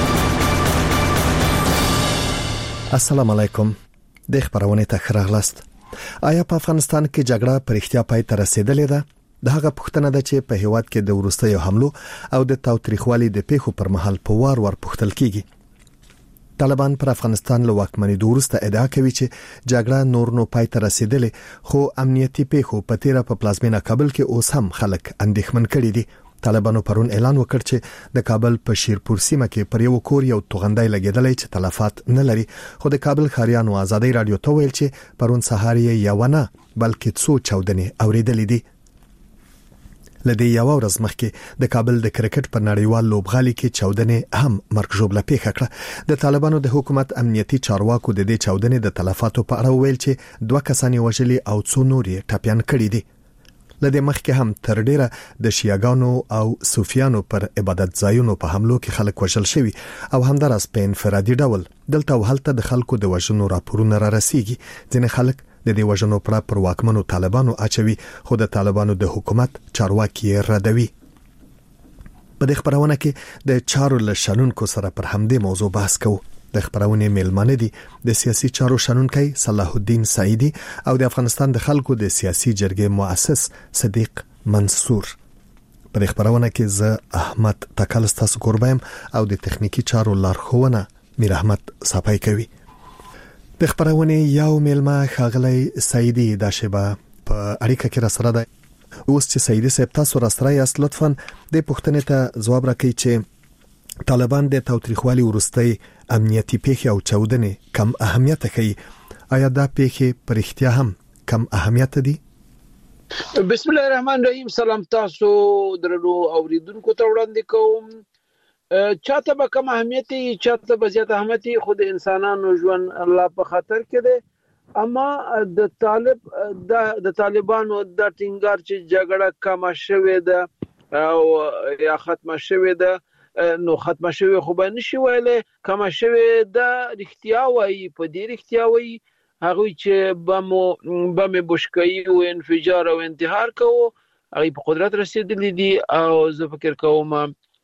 السلام علیکم. د خبرونه ته خراغلاست. آیا په افغانستان کې جګړه پرختیا پای ته رسیدلې ده؟ د هغه پوښتنه ده چې په هیواد کې د وروستیو حملو او د تاوتریخوالي د پیښو پر مهال په وار وار پوښتل کیږي. طالبان پر افغانستان له واکمنۍ وروسته ادعا کوي چې جګړه نور نو پای ته رسیدلې خو امنیتي پیښو په تیره په پلازمینه کابل کې اوس هم خلک اندېښمن کړي دي. طالبانو پرون اعلان وکړ چې د کابل په شیرپور سیمه کې پر یو کور یو توغندی لګیدلی چې تلفات نه لري. خو د کابل خاریانو آزادۍ رادیو ته ویل چې پرون سهار یې یو نه بلکې څو چاودنې اوریدلې دي. لدې یو ورځ مخکې د کابل د کرکټ په نړیوال لوبغالي کې چاودنې هم مرګ ژوبله پیښه کړه. د طالبانو د حکومت امنیتي چارواکو د دې چاودنې د تلفاتو په اړه ویل چې دوه کسان وژلي او څو نور یې ټپيان کړي دي. لدې مخکې هم تر ډیره د شیعاګانو او صوفیانو پر عبادت ځایونو په حملو کې خلک وژل شوي او همداراز په انفرادي ډول دلته او هلته د خلکو د وژنو راپورونه را رسیږي. ځینې خلک د دې وژنو پر پر واکمنو طالبانو اچوي خو د طالبانو د حکومت چارواکي ردوي. په دې خبرونه کې د چارو لشنونکو سره پر همدې موضوع بحث کوو. د خبرونه میلمانه دي د سیاسي چارو شنونکي صلاح الدین سعیدی او د افغانستان د خلکو د سیاسي جرګې مؤسس صدیق منصور. په دې خبرونه کې زه احمد تکل ستاسو قربایم او د تخنیکی چارو لارښوونه میر احمد صفای کوي. د خبرونه یو میلمه خاغلی سعیدی د شبا په اړیکه کې را سره ده. اوس چې سعیدی صاحب تاسو را سره یاست لطفاً د پوښتنې ته ځواب راکړئ چې طالبان د تاوتریخوالي ورستۍ امنیتي پیښې او چاودنې کم اهمیت کوي. آیا دا پیښې پر اختیا هم کم اهمیت دي؟ بسم الله الرحمن الرحیم. سلام تاسو درنو اوریدونکو ته وړاندې کوم. چاته به کم اهمیت ای چاته به زیات اهمیت ای خود انسانانو ژوند الله په خطر کې ده. اما د طالب د طالبانو د ټینګار چې جګړه کمه شوې ده او یا ختمه شوې ده نو ختمه شوې خو به نشي ویلې کمه شوې ده. رښتیا وایي په دې رښتیا وایي هغه چې بمو بم بشکایي او انفجار او انتحار کوو هغه په قدرت رسیدلی دي او زه فکر کوم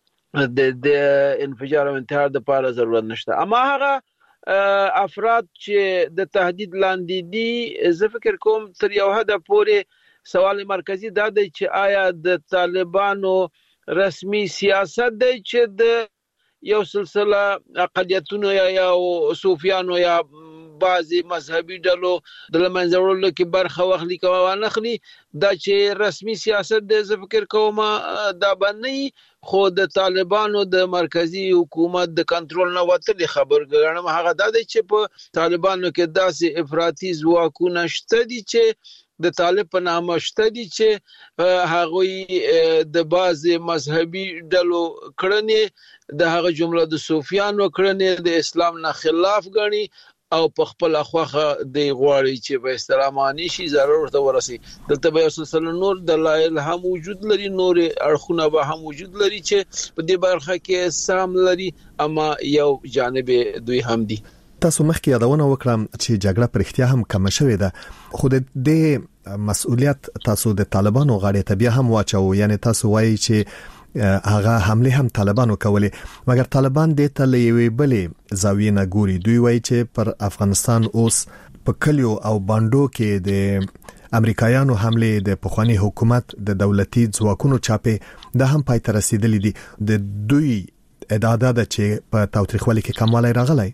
د د انفجار او انتحار د لپاره ضرورت نشته. اما هغه افراد چې د تهدید لاندې دي زه فکر کوم تر یو حد پورې سوال مرکزی دا دی چې آیا د طالبانو رسمي سیاست دی چې د یو سلسله اقلیتونو یا یو صوفیانو یا بعضی مذهبي ډلو د لمنځورلو کې برخه واخلي کوي او نخلي دا چې رسمي سیاست د زه فکر کوم دا باندې خو د طالبانو د مرکزی حکومت د کنټرول نه وته خبر ګرځم هغه دا دی چې په طالبانو کې داسې افراطي ځواکونه شته دي چې د طالب په نامه شته دي چې هغه د بعضی مذهبي ډلو کړنې د هغه جمله د صوفیانو کړنې د اسلام نه خلاف ګڼي او په خپل اخواخه د غواړي چې په استلامانی شي ضرر ته ورسي. دلته به اصل نور دلایل هم وجود لري نور اړخونه به هم وجود لري چې په دې برخه کې سم لري اما یو جانب دوی هم دي. تاسو مخکې یادونه وکړم چې جګړه پر اختیا هم کم شوې ده خو د مسؤلیت تاسو د طالبانو غاړې ته بیا هم واچو. یعنی تاسو وایي چې هغه حمله هم طالبانو کولې مګر طالبان د تلوي بلې زاویې نه ګوري. دوی وایي چې پر افغانستان اوس په کلیو او باندو کې د امریکایانو حمله د پخوانی حکومت د دولتي ځواکونو چاپه د هم پای ته رسیدلې دي. د دوی ادعا ده چې په تاوتریخوالي کې کموالی راغلی.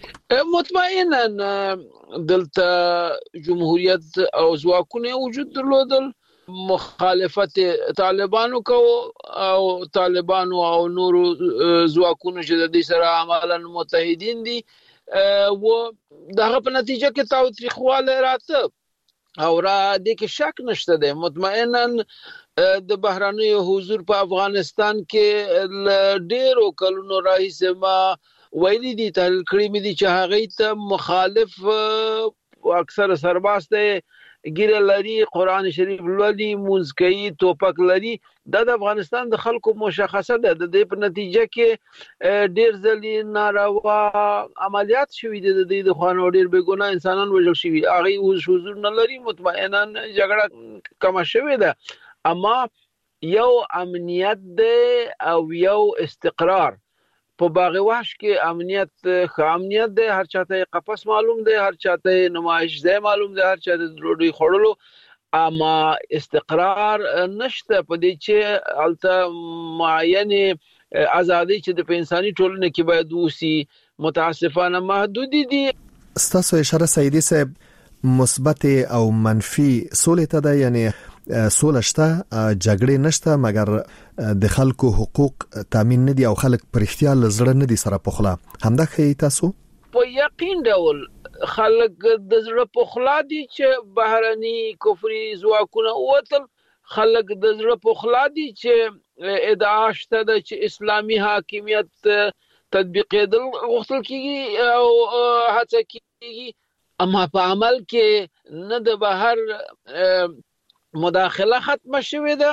مطمئنا دلته جمهوریت او ځواکونه وجود درلودل مخالفت طالبانو کو او طالبانو او نور ځواکونو چې د دې سره عملاً متحدین دي و دغه په نتیجه کې تاوتریخواله راته او را دې کې شک نشته ده. مطمئنا د بهراني حضور په افغانستان کې ډېرو کلونو راهیسه ما ویلي دي تحلیل کړی مې دي چې هغه ته مخالف او اکثر سرباز ته ګیره لري قران شریف لولي موزګي توپک لري. د افغانستان د خلکو مشخصه ده د دې په نتیجه کې ډیر ځلې ناروا عملیات شوي دي د دې د خوانو ډیر بګونه انسانان وژل شوي هغه اوس حضور نه لري. مطمئنا جګړه کم شوې ده اما یو امنیت ده او یو استقرار په باغ وحش کې امنیت خ امنیت ده هر چاته قفس معلوم ده هر چاته نمایش ده معلوم ده هر چاته ډوډۍ خورلو اما استقرار نشته په دې چې الته معینه ازادي چې د انساني ټولنې کې باید وسی متاسفانه محدود دي. ستاسو اشاره سعیدی صاحب مثبت او منفي سولې ته ده یعنی سوله شته جګړې نشته مګر د خلکو حقوق تامین نه دي او خلک پر اختیار لزړه نه دي سره پخلا همدا خې تاسو په یقین ډول خلک د زړه پخلا دي چې بهرني کفري ځواکونه وتل خلک د زړه پخلا دي چې ادعا شته چې اسلامي حاکمیت تطبیقېدل غوښتل کیږي او هڅه کیږي اما په عمل کې نه د بهر مداخله ختمه شوې ده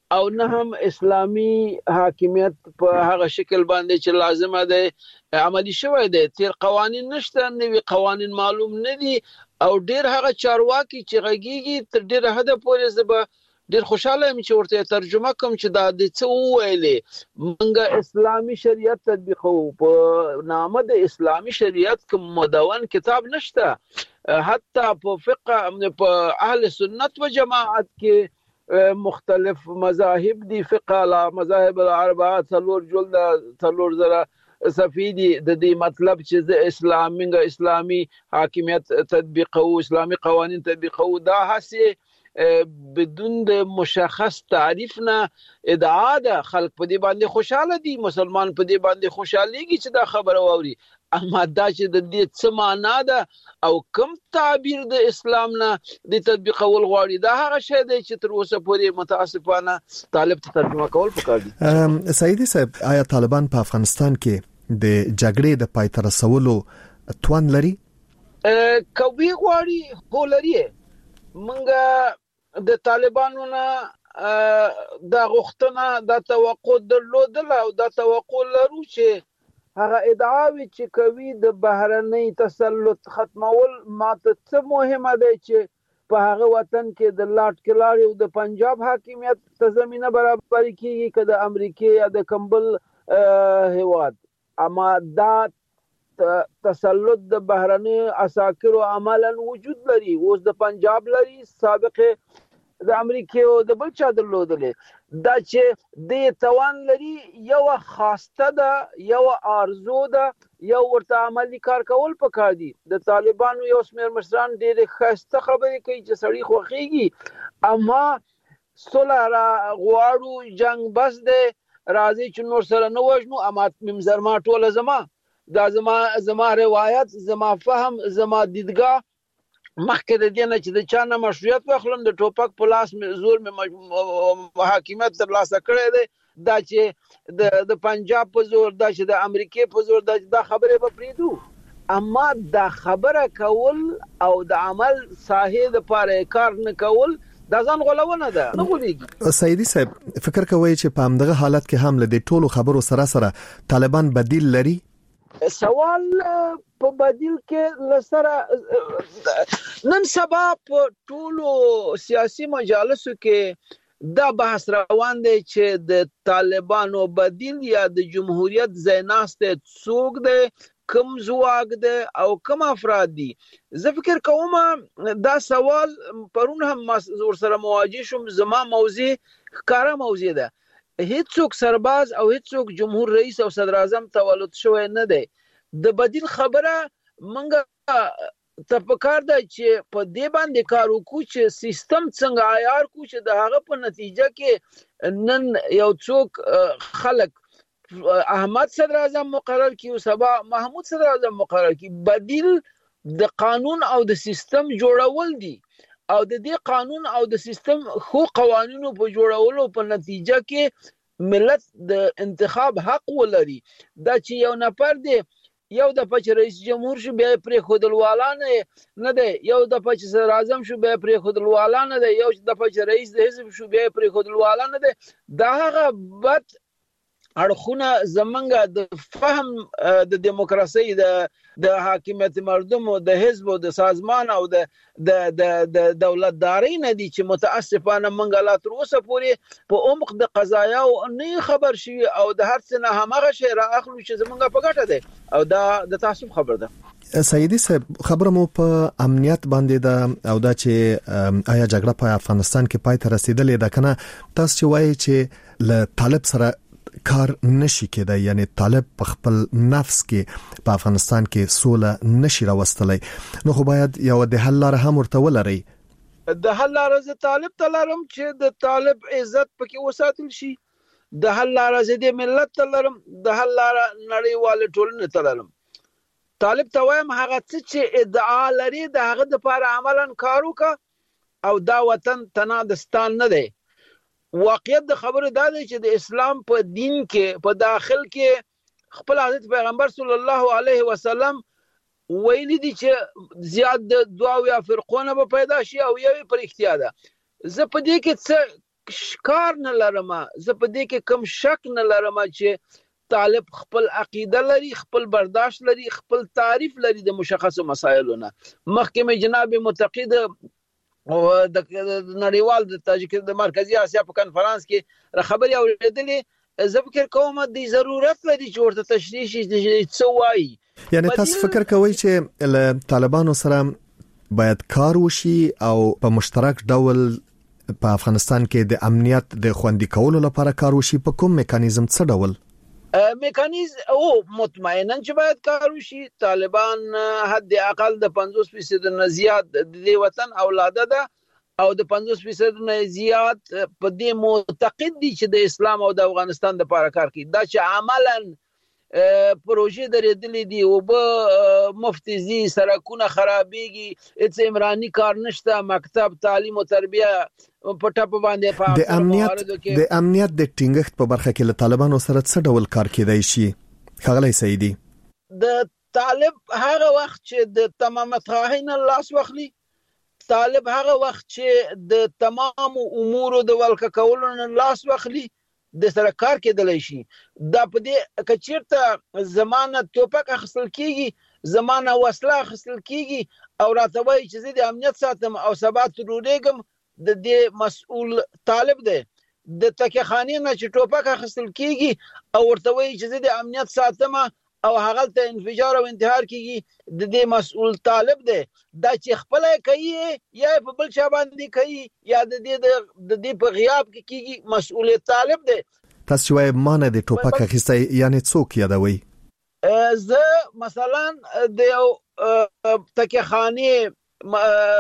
او نه هم اسلامي حاکمیت په هغه شکل باندې چې لازمه ده عملی شوی دی. تیر قوانین نشته، نوي قوانین معلوم نه دي او ډیر هغه چارواکي چې غږیږي تر ډیره حده پورې زبه ډیر خوشاله یم چې ورته ترجمه کوم چې دا د څه وویلې. منګه اسلامي شریعت تطبیقو په نامه د اسلامي شریعت کوم مدون کتاب نشته. حتی په فقه په اهل سنت و جماعت کې مختلف مذاهب دي، فقه لا مذاهب الاربعه څلور جلد څلور زره صفحې دي. د دې مطلب چې د اسلامي اسلامي حاکمیت تطبیقو، اسلامي قوانین تطبیقو، دا هسه بدون د مشخص تعریف نه ادعا ده. خلک په دې باندې خوشاله دي، مسلمان په دې باندې خوشاليږي چې دا خبره واوري. اما دا چې د دې څه معنا ده او کوم تعبیر د اسلام نه د تطبیقول غواړي، دا هغه شی دی چې تر اوسه پورې متاسفانه طالب ته ترجمه کول پکار دي. سعیدي صاحب، آیا طالبان په افغانستان کې د جګړې د پای ته رسولو توان لري؟ کوي غواړي هو لري. منګه د طالبانو نه دا غوښتنه دا توقع درلودله او دا توقع لرو چې هغه ادعاوي چې کوي د بهرنۍ تسلط ختمول ماته څه مهمه ده چې په هغه وطن کې د لاټ کلاری او د پنجاب حاکمیت ته زمينه برابر کیږي که د امریکای یا د کمبل هیواد. اما دا تسلط د بهرنۍ عساکرو عملاً وجود لري. اوس د پنجاب لري، سابقه د امریکای او د بل چا درلودلې. دا چې د توان لري یو خواسته ده، یو ارزو ده، یو ورته عملی کار کول پکار دي. د طالبانو یو شمېر مشران ډېرې ښایسته خبرې کوي چې سړی خوښیږي، اما صلح را غواړو، جنگ بس دی، راځي چې نور سره نه وژنو. اما ممزر ما ټوله زما دا زما زما روایت، زما فهم، زما دیدګاه مخکې د دې نه چې د چا نه مشروعیت واخلم د ټوپک په لاس زور مې حاکمیت ترلاسه کړی دی، دا چې د د پنجاب په زور، دا چې د امریکای په زور، دا خبرې به پرېږدو. اما دا خبره کول او د عمل ساحې دپاره کار نه کول دا ځان غولونه ده، نه غولېږي. سعیدي صاحب، فکر کوئ چې په همدغه حالت کې هم له دې ټولو خبرو سره سره طالبان بدیل لري؟ سوال په بدیل کې لسره نن سبا په ټولو سیاسي مجالسو کې دا بحث روان دی چې د طالبانو بدیل یا د جمهوریت زیناسته څوک دی، کوم ځواک دی او کوم افراد دي. زه فکر کوم دا سوال پرون هم ور سره مواجه شوم، زما موضوع ښکاره موضوع ده. هیڅوک سرباز او هیڅوک جمهور رئیس او صدر اعظم تولد شوی نه دی. د بدیل خبره منګه ته پکار ده چې په دې باندې کار وکړو چې سیستم څنګه عیار کو چې د هغه په نتیجه کې نن یو څوک خلک احمد صدر اعظم مقرر کی او سبا محمود صدر اعظم مقرر کی. بدیل د قانون او د سیستم جوړول دي او د دې قانون او د سیستم خو قوانینو په جوړولو په نتیجه کې ملت د انتخاب حق ولري. دا چې یو نفر دی یو د پچ رئیس جمهور شو بیا پرې خودلوالانه نه دی، یو د پچ صدر اعظم شو بیا پرې خودلوالانه دی، یو د پچ رئیس د حزب شو بیا پرې خودلوالانه دی. دا هغه بد اړخونه زمونږ د فهم د دیموکراسي د د حاکمیت مردم او د حزب او د سازمان او د د د دولتداري نه دي چې متاسفانه منګ لا تر اوسه پورې په عمق د قضایا او نه خبر شي او د هر څه نه همغه شی را اخلو چې زمونږ په ګټه ده او دا د تعصب خبر ده. سعیدي صاحب، خبره مو په امنیت باندې ده او دا چې آیا جګړه په افغانستان کې پای ته رسیدلې ده کنه. تاسو چې وایي چې له طالب سره کار نشي کېدای، یعنی طالب په خپل نفس کې په افغانستان کې سوله نشي راوستلای، نو خو باید یو د حل لار هم ورته ولري. د حل لار ز طالب تلرم چې د طالب عزت پکې وساتل شي، د حل لار ز د ملت تلرم، د حل لار نړیوال ټولنه تلرم. طالب ته وایم هغه څه چې ادعا لري د هغه د لپاره عملاً کار وکړه او دا وطن تنادستان نه دی. واقعیت د خبره دا دی چې د اسلام په دین کې په داخل کې خپل حضرت پیغمبر صلی الله علیه وسلم ویلي دي چې زیات د دعا او فرقونه به پیدا شي او یو پر اختیار ده. زه په دې کې څه کار نه لرم، زه په دې کې کوم شک نه لرم چې طالب خپل عقیده لري، خپل برداشت لري، خپل تعریف لري د مشخصو مسایلو نه. مخکې مې جناب متقی د نړیوال د تاجکستان د مرکزی اسیا په کنفرانس کې خبرې اورېدلې، زه فکر کوم د ضرورت لري چې ورته تشریح شي څه وایي. یعنی تاسو فکر کوئ چې له طالبانو سره باید کار وشي او په مشترک ډول په افغانستان کې د امنیت د خوندي کولو لپاره کار وشي؟ په کوم میکانیزم څه ډول میکانیزم او مطمئنا چې باید کار وشي؟ طالبان حد اقل د پنځوس فیصد نه زیات د وطن اولاده ده او د پنځوس فیصد نه زیات په دې معتقد دي چې د اسلام او د افغانستان لپاره کار کوي. دا چې عملاً پروژې درېدلې دي او به مفتی زی سرکونه خرابېږي، هیڅ عمراني کار نشته، مکتب تعلیم او تربیه په ټاپ باندې په د امنیت د امنیت د ټینګښت په برخه کې له طالبانو سره څه ډول کار کېدای شي ښاغلی سیدی؟ د طالب هغه وخت چې د تمامت خواهین لاس واخلي، طالب هغه وخت چې د تمام امور د ولکه کولو نه لاس واخلي، د سره کار کېدلی شي. دا په دې کچیرته زمانه توپک اخیستل کیږي، زمانه وسله اخیستل کیږي او راته وایي چې زه د امنیت ساتم او سبا ترورېږم، د دې مسؤل طالب دی. د تکیه خانې نه چې ټوپک اخیستل کیږي او ورته وایي چې زه د امنیت ساتم او هغه ته انفجار او انتحار کیږي، د دې مسؤل طالب دی. دا چې خپل کوي یا په بل چا باندې کوي یا د دې د دې په غیاب کې کیږي، مسؤل طالب دی. تاسو وایي مانه د ټوپک اخیستای یعنی څوک یادوي؟ زه مثلا د یو تکیه خانې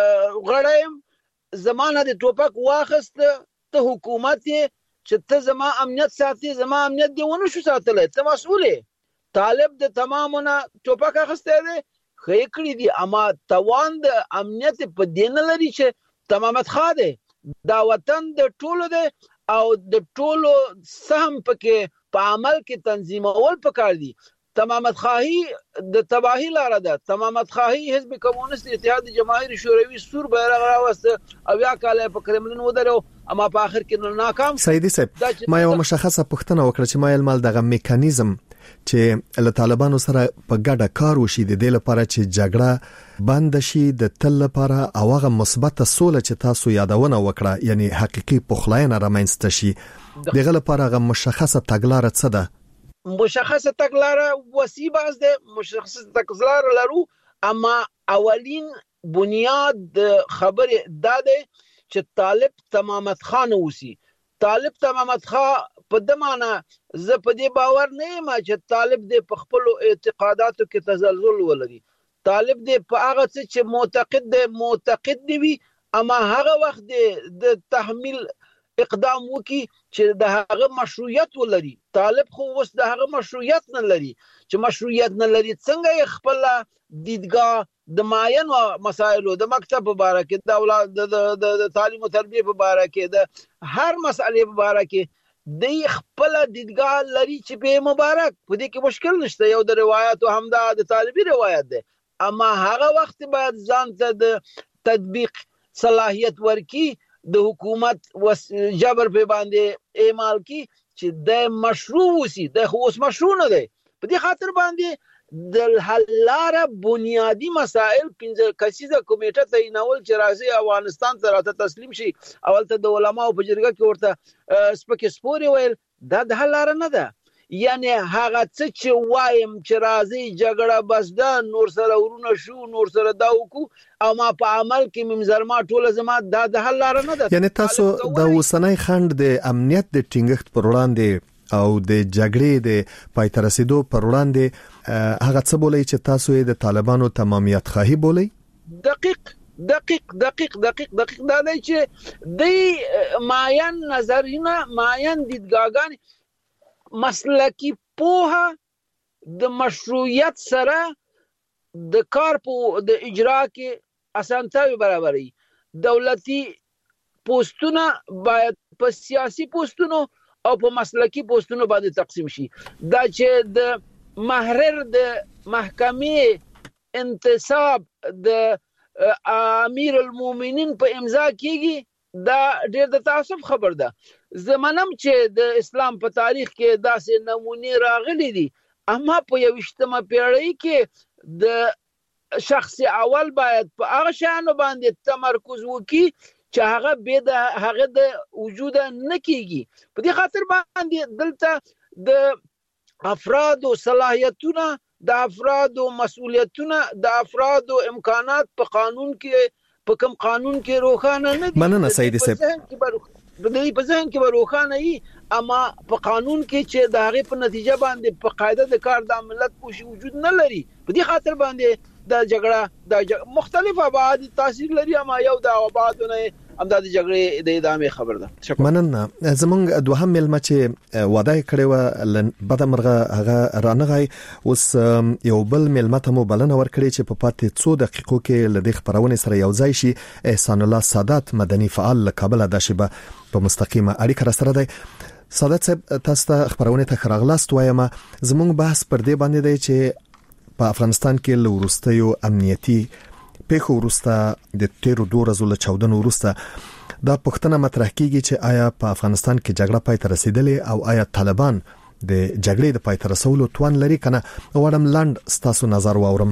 غړم، زمانه د ټوپک واخست، ته حکومت چې ته زما امنیت ساتي، زما امنیت دی ونه شو ساتلی، ته مسؤل یې. طالب د تمامونه ټوپک اخیستی دی، ښه کړي دي، اما توان د امنیت په دې نه لري چې تمامت خواه دی. دا وطن د ټولو دی او د ټولو سهم پکې په عمل کې تنظیمول پکار دي. تمامت خواهی د تباهی لاره ده. تمامت خواهی حزب کمونیست اتحاد جماهیر شوروي سور بیرغ راوسته او یا کاله په کرملین ودرو، اما په اخر کې ناکام. سیدی صاحب، ما یو مشخصه پوښتنه وکړه چې ما یې مال دغه میکانیزم چې له طالبانو سره په ګډه کار وشي د دې لپاره چې جګړه بند شي د تل لپاره او هغه مثبت سوله چې تاسو یادونه وکړه، یعنی حقيقي پخلاینه رامنځته شي، دغه لپاره هغه مشخصه تګلاره څه ده؟ مشخصه تګلاره وسیع باز ده، مشخصه تګلاره لرو، اما اولین بنیاد د خبره دا ده چې طالب تمامت خان اوسي. طالب تمامت خان په دمانه زه په دې باور نه یم چې طالب دې په خپل اعتقاداتو کې تزلزل ولري. طالب دې په هغه څه چې معتقد دی معتقد دی وي، اما هغه وخت د تحمیل اقدام وکي چې د هغه مشروعیت ولري. طالب خو اوس د هغه مشروعیت نه لري، چې مشروعیت نه لري څنګه خپل دیدګاه د معین مسایلو د مکتب په اړه کې، د اولاد د تعلیم او تربیه په اړه کې، د هر مسالې په اړه کې د خپل دیدګاه لري چې به مبارک په دې کې مشکل نشته. یو د روایت او همدا د طالبي روایت ده، اما هغه وخت باید ځان ته د تطبیق صلاحیت ورکی، د حکومت جبر په باندې اعمال کی چې د مشروع وسی، د اوس مشروع نه ده. په دې خاطر باندې د حل لاره بنیادی مسائل پنځه کسیزه کمیټه تعینول چې راځي افغانستان ته راته تسلیم شي، اول ته د علماو په جرګه کې ورته سپکې سپورې ویل، دا د حل لاره نه ده. یعنی هغه څه چې وایم چې راځي جګړه بس ده، نور سره ورونه شو، نور سره دا وکړو، او ما په عمل کې ممزرما ټوله زما دا د حل لاره نه ده. یعنی تاسو د اوسنۍ خنډ د امنیت د ټینګښت پر وړاندې او د جګړې د پای ته رسیدو پر وړاندې هغه څه بولئ چې تاسو یې د طالبانو تمامیت خواهی بولئ؟ دقیق دقیق دقیق دقیق دقیق دا دی چې د معین نظرونه، معین دیدګاګان، مسلکی پوهه د مشروعیت سره د کار په د اجرا کې اسانتیاوي برابري. دولتي پوسټونه باید په سیاسي پوسټونو او په مسلکی پوسټونو باندې تقسیم شي. دا چې د محرر د محکمې انتصاب د امیر المؤمنین په امضا کېږي، دا ډېر د تعصب خبر ده. زمونم چې د اسلام په تاریخ کې داسې نمونه راغلي دي، اما په یوشتمه پیړۍ کې د شخص اول باید په هغه شانو باندې تمرکز وکړي چې هغه به د هغه د وجود نه کیږي. په دې خاطر باندې دلته د افراد او صلاحیتونه، د افراد او مسؤلیتونه، د افراد او امکانات په قانون کې په کوم قانون کې روښانه نه دي. مننه سید صاحب. د دې په ذهن کې روښانه وي، اما په قانون کې چې د هغه په نتیجه باندې په قاعده د کار د ملت پوښي وجود نه لري. په دې خاطر باندې د جګړه د مختلف ابعاد تاثیر لري، اما یو د ابعادونه هم د جګړې د ادامې خبر ده. مننه. زمونږ دوهم ملما چې وعده کړې و بده مرغه هغه رانغای، اوس یو بل ملما ته مو بلنه ورکړي چې په پاتې څو دقیقو کې لدې خبرونه سره یو ځای شي. احسان الله سادات، مدني فعال له کابل، د شبه په مستقیمه اړیکه سره دی. سادات صاحب، تاسو ته خبرونه ته خراغلاست وایم. زمونږ بحث پر دې باندې دی چې په افغانستان کې له وروستیو امنیتي پیښو وروسته د تیرو دوه ورځو له چاودنو وروسته دا پوښتنه مطرح کیږي چې آیا په افغانستان کې جګړه پای ته رسیدلې او آیا طالبان د جګړې د پای ته رسولو توان لري کنه؟ غواړم لاند ستاسو نظر واورم.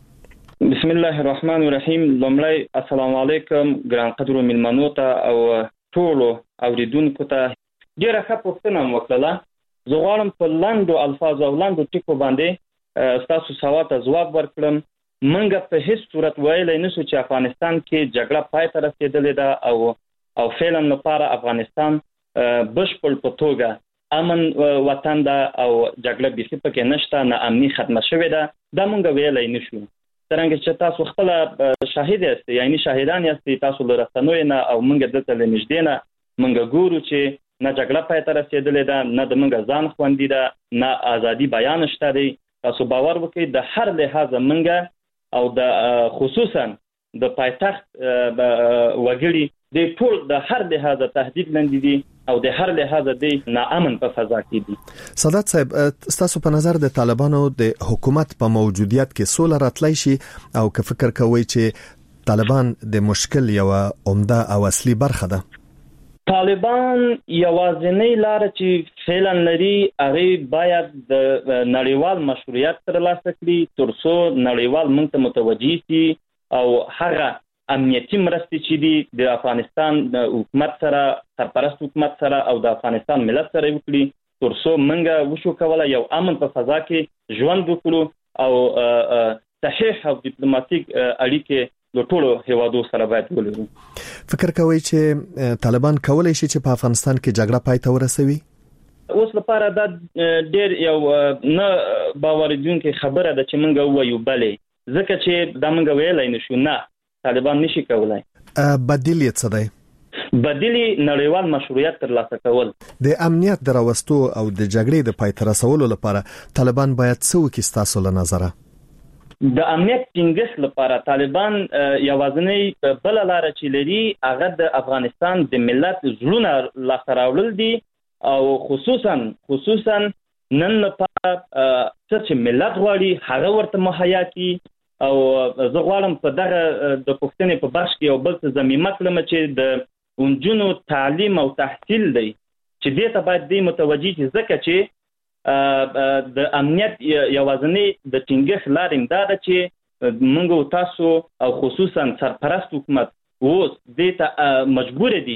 بسم الله الرحمن الرحیم. لومړی السلام علیکم ګران قدرو ملمنو ته او ټولو اوریدونکو ته ډیره ښه پوښتنه وکړه. زه غواړم په لاندو الفاظ او لاندو ټکو باندې ستاسو سوال ته ځواب ورکړم. منګه په هیڅ صورت ویلای نشو چې افغانستان کې جګړه پای ته رسیدلې ده او او فعلا لپاره افغانستان بشپړ په توګه امن وطن ده او جګړه به پکې نشته، نه امني ختمه شوې ده. دا منګه ویلای نشو. څنګه چې تاسو خپل شاهد یاست، یعنی شاهدان یاست، تاسو له رسنوي نه او منګه دلته لنږدې نه منګه ګورو چې نه جګړه پای ته رسیدلې ده، نه د منګه ځان خوندي ده، نه ازادي بیان شته دی. تاسو باور وکړئ د هر لحاظ منګه او د خصوصا د پایتخت وګړي د ټول د هر لحاظ تهدید لاندې دي او د هر لحاظ د ناامن په فضا کې دي. سادات صاحب، تاسو په نظر د طالبانو د حکومت په موجودیت کې سوله راتلای شي او که فکر کوئ چې طالبان د مشکل یو عمده او اصلي برخه ده؟ طالبان یوازینی لار چې فعلا لري هغه باید د نړیوال مشروعیت ترلاسه کړي ترڅو نړیوال موږ ته متوجي شي او هغه امنیتي مرستې چې دي د افغانستان حکومت سره، سرپرست حکومت سره او د افغانستان ملت سره وکړي ترڅو موږ وشو کولای یو امن په فضا کې ژوند وکړو او صحیح او ډیپلوماټیک اړیکې د ټولو هیوادو سره باید ولرو. فکر کوئ چې طالبان کولای شي چې په افغانستان کې جګړه پای ته ورسوي؟ اوس لپاره دا ډېر یو نه باوریدونکې خبره ده چې موږ ووایو بلې، ځکه چې دا موږ ویلی نشو نه، طالبان نشي کولای. بدیل یې څه دی؟ بدیل نړیوال مشروعیت ترلاسه کول. د امنیت د راوستو او د جګړې د پای ته رسولو لپاره طالبان باید څه وکړي ستاسو له نظره؟ د امنیت ټینګښت لپاره طالبان یوازینی بل لار چې لري هغه د افغانستان د ملت زړونه لاسته راوړل دي او خصوصا خصوصا نن لپاره څه چې ملت غواړي هغه ورته مهیا کړي او زه غواړم په دغه د پښتنې په بخش کې یو بل څه ضمیمه کړم چې د نجونو تعلیم او تحصیل دی چې دې ته باید دې متوجي شي، ځکه چې د امنیت یوازینی د ټینګښت لار دا ده چې موږ تاسو او خصوصا سرپرست حکومت اوس دې ته مجبور دي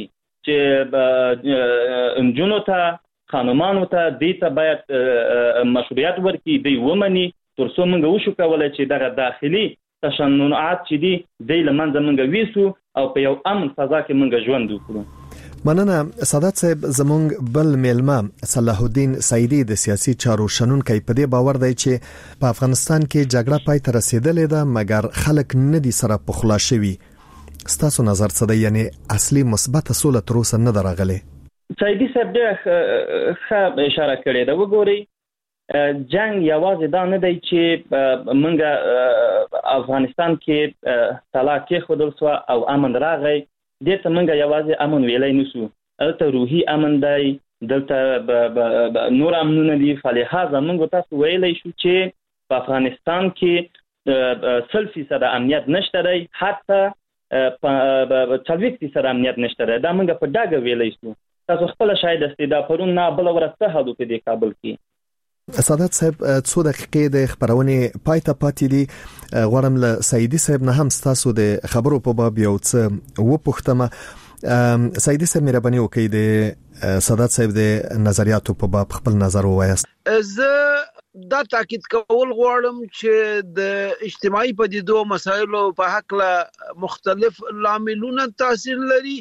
چې نجونو ته، خانمانو ته دې ته باید مشروعیت ورکړي، دوی ومني ترڅو موږ وشو کولای چې دغه داخلي تشنعات چې دي د لمنځه موږ ویسو او په یو امن فضا کې موږ ژوند وکړو. مننه. سادات صاحب، زمونږ بل میلمه صلاح الدین سعیدی د سیاسي چارو شنونکی په دې باور دی چې په افغانستان کې جګړه پای ته رسیدلې ده مګر خلک نه دي سره پخلا شوي. ستاسو نظر څه دی؟ یعنی اصلي مثبت سوله تر اوسه نه ده راغلې. سعیدی صاحب ډېره ښه اشاره کړې ده. وګورئ جنگ یوازې دا نه دی چې موږ افغانستان کې طلا کېښودل سوه او امن راغی، دې ته موږ یوازې امن ویلی نشو، دلته روحي امن دی، دلته نور امنونه دي. فلهذا موږ تاسو ویلی شو چې په افغانستان کې سل فیصد امنیت نشته دی، حتی په څلوېښت فیصد امنیت نشته دا موږ په ډاګه ویلی شو. تاسو خپل شاید استې دا پرون نه بل ورځ څه حالو په دې کابل کې. سادات صاحب څو دقیقې د خبرونې پای ته پاتې دي. غواړم له سعیدي صاحب نه هم تاسو د خبرو په باب یو څه وپوښتم. سعیدي صاحب مهرباني وکړئ د سادات صاحب د نظریاتو په باب خپل نظر ووایاست. زه دا تاکید کول غواړم چې د اجتماعي پدیدو مسایلو په حق له مختلف لاملونه تاثیر لري.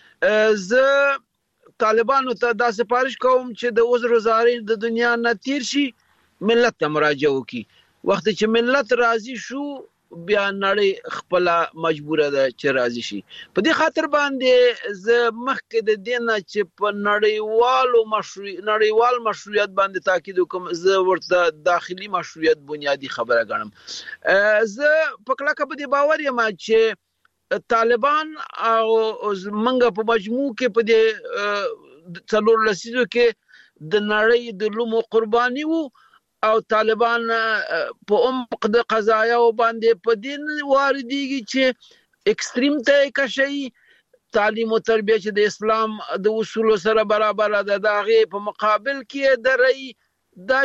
زه طالبانو ته دا سپارښت کوم چې د عذر زاري د دنیا نه تیر شي، ملت ته مراجعه وکړي. وخت چې ملت راضي شو بیا نړۍ خپل مجبور ده چې راضي شي. په دې خاطر باندې زه مخکې د دې نه چې په نړیوالو مشروع نړیوال مشروعیت باندې تاکید وکم، زه ورته داخلي مشروعیت بنیادی خبره ګڼم. زه په کلکه په دې باور یم چې طالبان او منګه په مجموع کې په دې څلور لسیزو کې د نړۍ د لومو قرباني وو او طالبان په عمق د قضایا باندې په دې واردېږي چې ایکستریم ته کشي تعلیم او تربیه چې د اسلام د اصول سره برابر ده، دغه په مقابل کې درې دا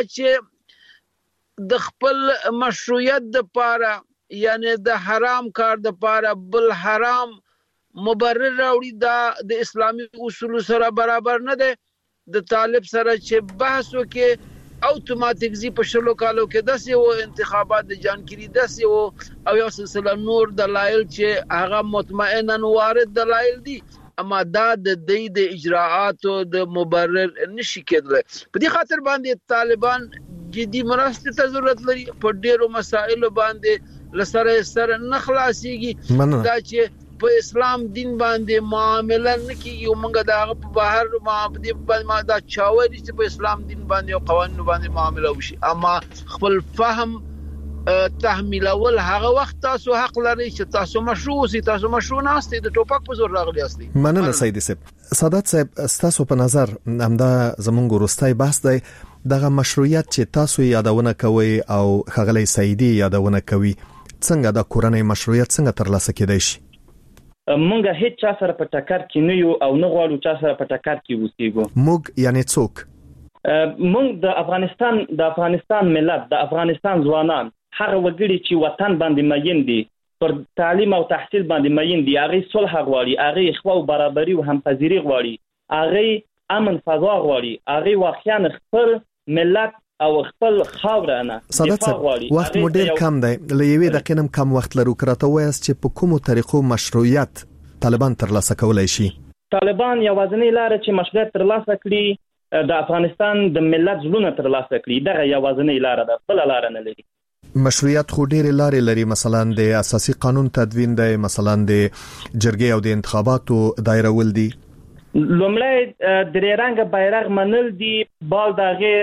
چې د خپل مشروعیت د پاره یعنی د حرام کار د پاره بل حرام مبرر راوړي، دا د اسلامي اصول سره برابر نه ده. د طالب سره چې بحث وکي اوتوماتیک زی په شلو کالو کې داسې و انتخابات د جانګيري داسې و او یو سلسله نور دلایل چې هغه مطمئنا وارد دلایل دي، اما دا د دې د اجراءاتو د مبرر نشي کېدل. په دې خاطر باندې طالبان جدي مرستې ته ضرورت لري. په ډیرو مسایلو باندې لسره سره نه خلاصيږي دا چې په اسلام دین باندې معامله نه کیږي او موږ دا په بهر باندې ما دا چاوري چې په اسلام دین باندې او قوانینو باندې معامله وشي، اما خپل فهم تحمیل اول هغه وخت تاسو حق لري چې تاسو مشروع سي، تاسو مشروع نه استئ د ټوپک په زور راغلي استئ. مننه سعیدي صاحب. سادات صاحب تاسو په نظر همدا زمونږ وروستای بحث دی، دغه مشروعیت چې تاسو یادونه کوي او خغلی سعیدي یادونه کوي، څنګه د کورنۍ مشروعیت څنګه ترلاسه کېدای شي؟ مونږ هیڅ چا سره په ټکر کې نه یو او نه غواړو چا سره په ټکر کې اوسېږو. موږ یعنی څوک؟ مونږ د افغانستان د افغانستان ملت د افغانستان ځوانان هغه وګړي چې وطن باندې مین دي، پر تعلیم او تحصیل باندې مین دي، هغه صلح غواړي، هغه اخوه او برابري او همپذیری غواړي، هغه امن فضا غواړي، هغه واقعا خپل ملت او خپل خاورانه دفاع غواړي. وخت مو ډیر کم دی، لېوي د قینم کم وخت لرو. کراته وایست چې په کومو طریقو مشروعیت طالبان ترلاسه کولای شي؟ طالبان یوازینی لار چې مشروعیت ترلاسه کړي د افغانستان د ملت زلونه ترلاسه کړي، دغه یوازینی لار ده، بل لار نه لري. مشروعیت خو ډېر لارې لري، مثلا د اساسي قانون تدوین دی، مثلا د جرګې او د انتخاباتو دایره ول دي. لومړی درې رنګه بیرغ منل دي، بال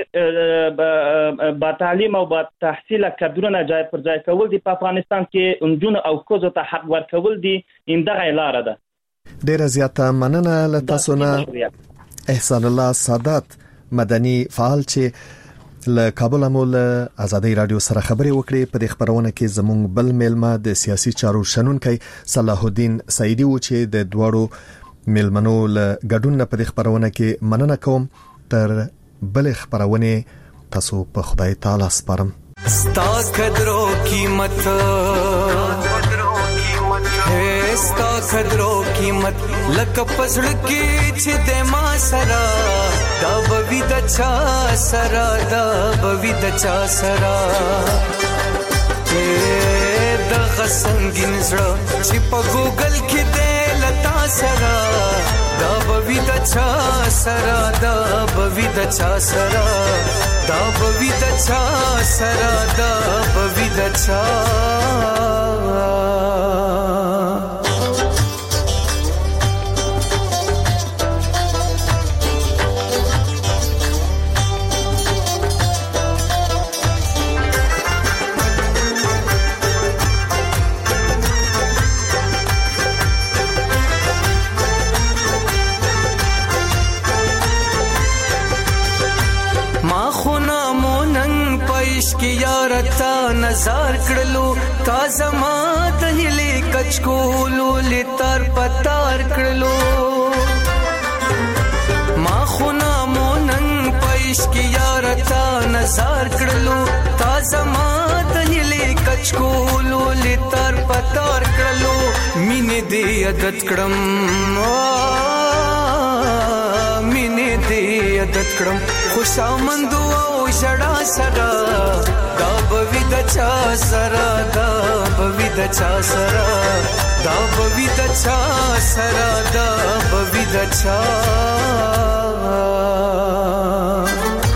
دغه با تعلیم او با تحصیل کډرونه جای پر ځای کول دي. په افغانستان کې انجون او کوزو ته حق ورکول دي، این دغه لار ده. ډېر زیاته مننه له تاسو نه. احسان الله سادات مدني فعال چې له کابل مول آزادۍ رادیو سره خبرې وکړې. په دې خبرونه کې زموږ بل میلمه د سیاسي چارو شنونکي صلاح الدین سعیدي و چې د دوړو میلمنو له ګډون په دې خبرونه کې مننه کوم. تر بل خبرونه تاسو په خدای تعالی سپارم. ستا قدرو قیمت ہے، ستا قدرو قیمت لکه پزړ کې چې د ما سرا دا بوي د چا سرا دا بوي د چا سرا د غسنګین زړه چې په ګوګل کې د لتا سرا دا بوي د چا سرا دا بوي د چا سرا دا بوي د چا سرا دا بوي د چا. نظر کړلو تا زما د هلي کچکولو لتر پتار کړلو ما خو نامو نن پېش کی یار تا نظر کړلو تا زما د هلي کچکولو لتر پتار کړلو مینه دې عادت کړم مینه دې عادت کړم خوشامند او ژړا سره دا بوي د چا سره دا بوي د چا سره دا بوي د چا سره دا بوي د چا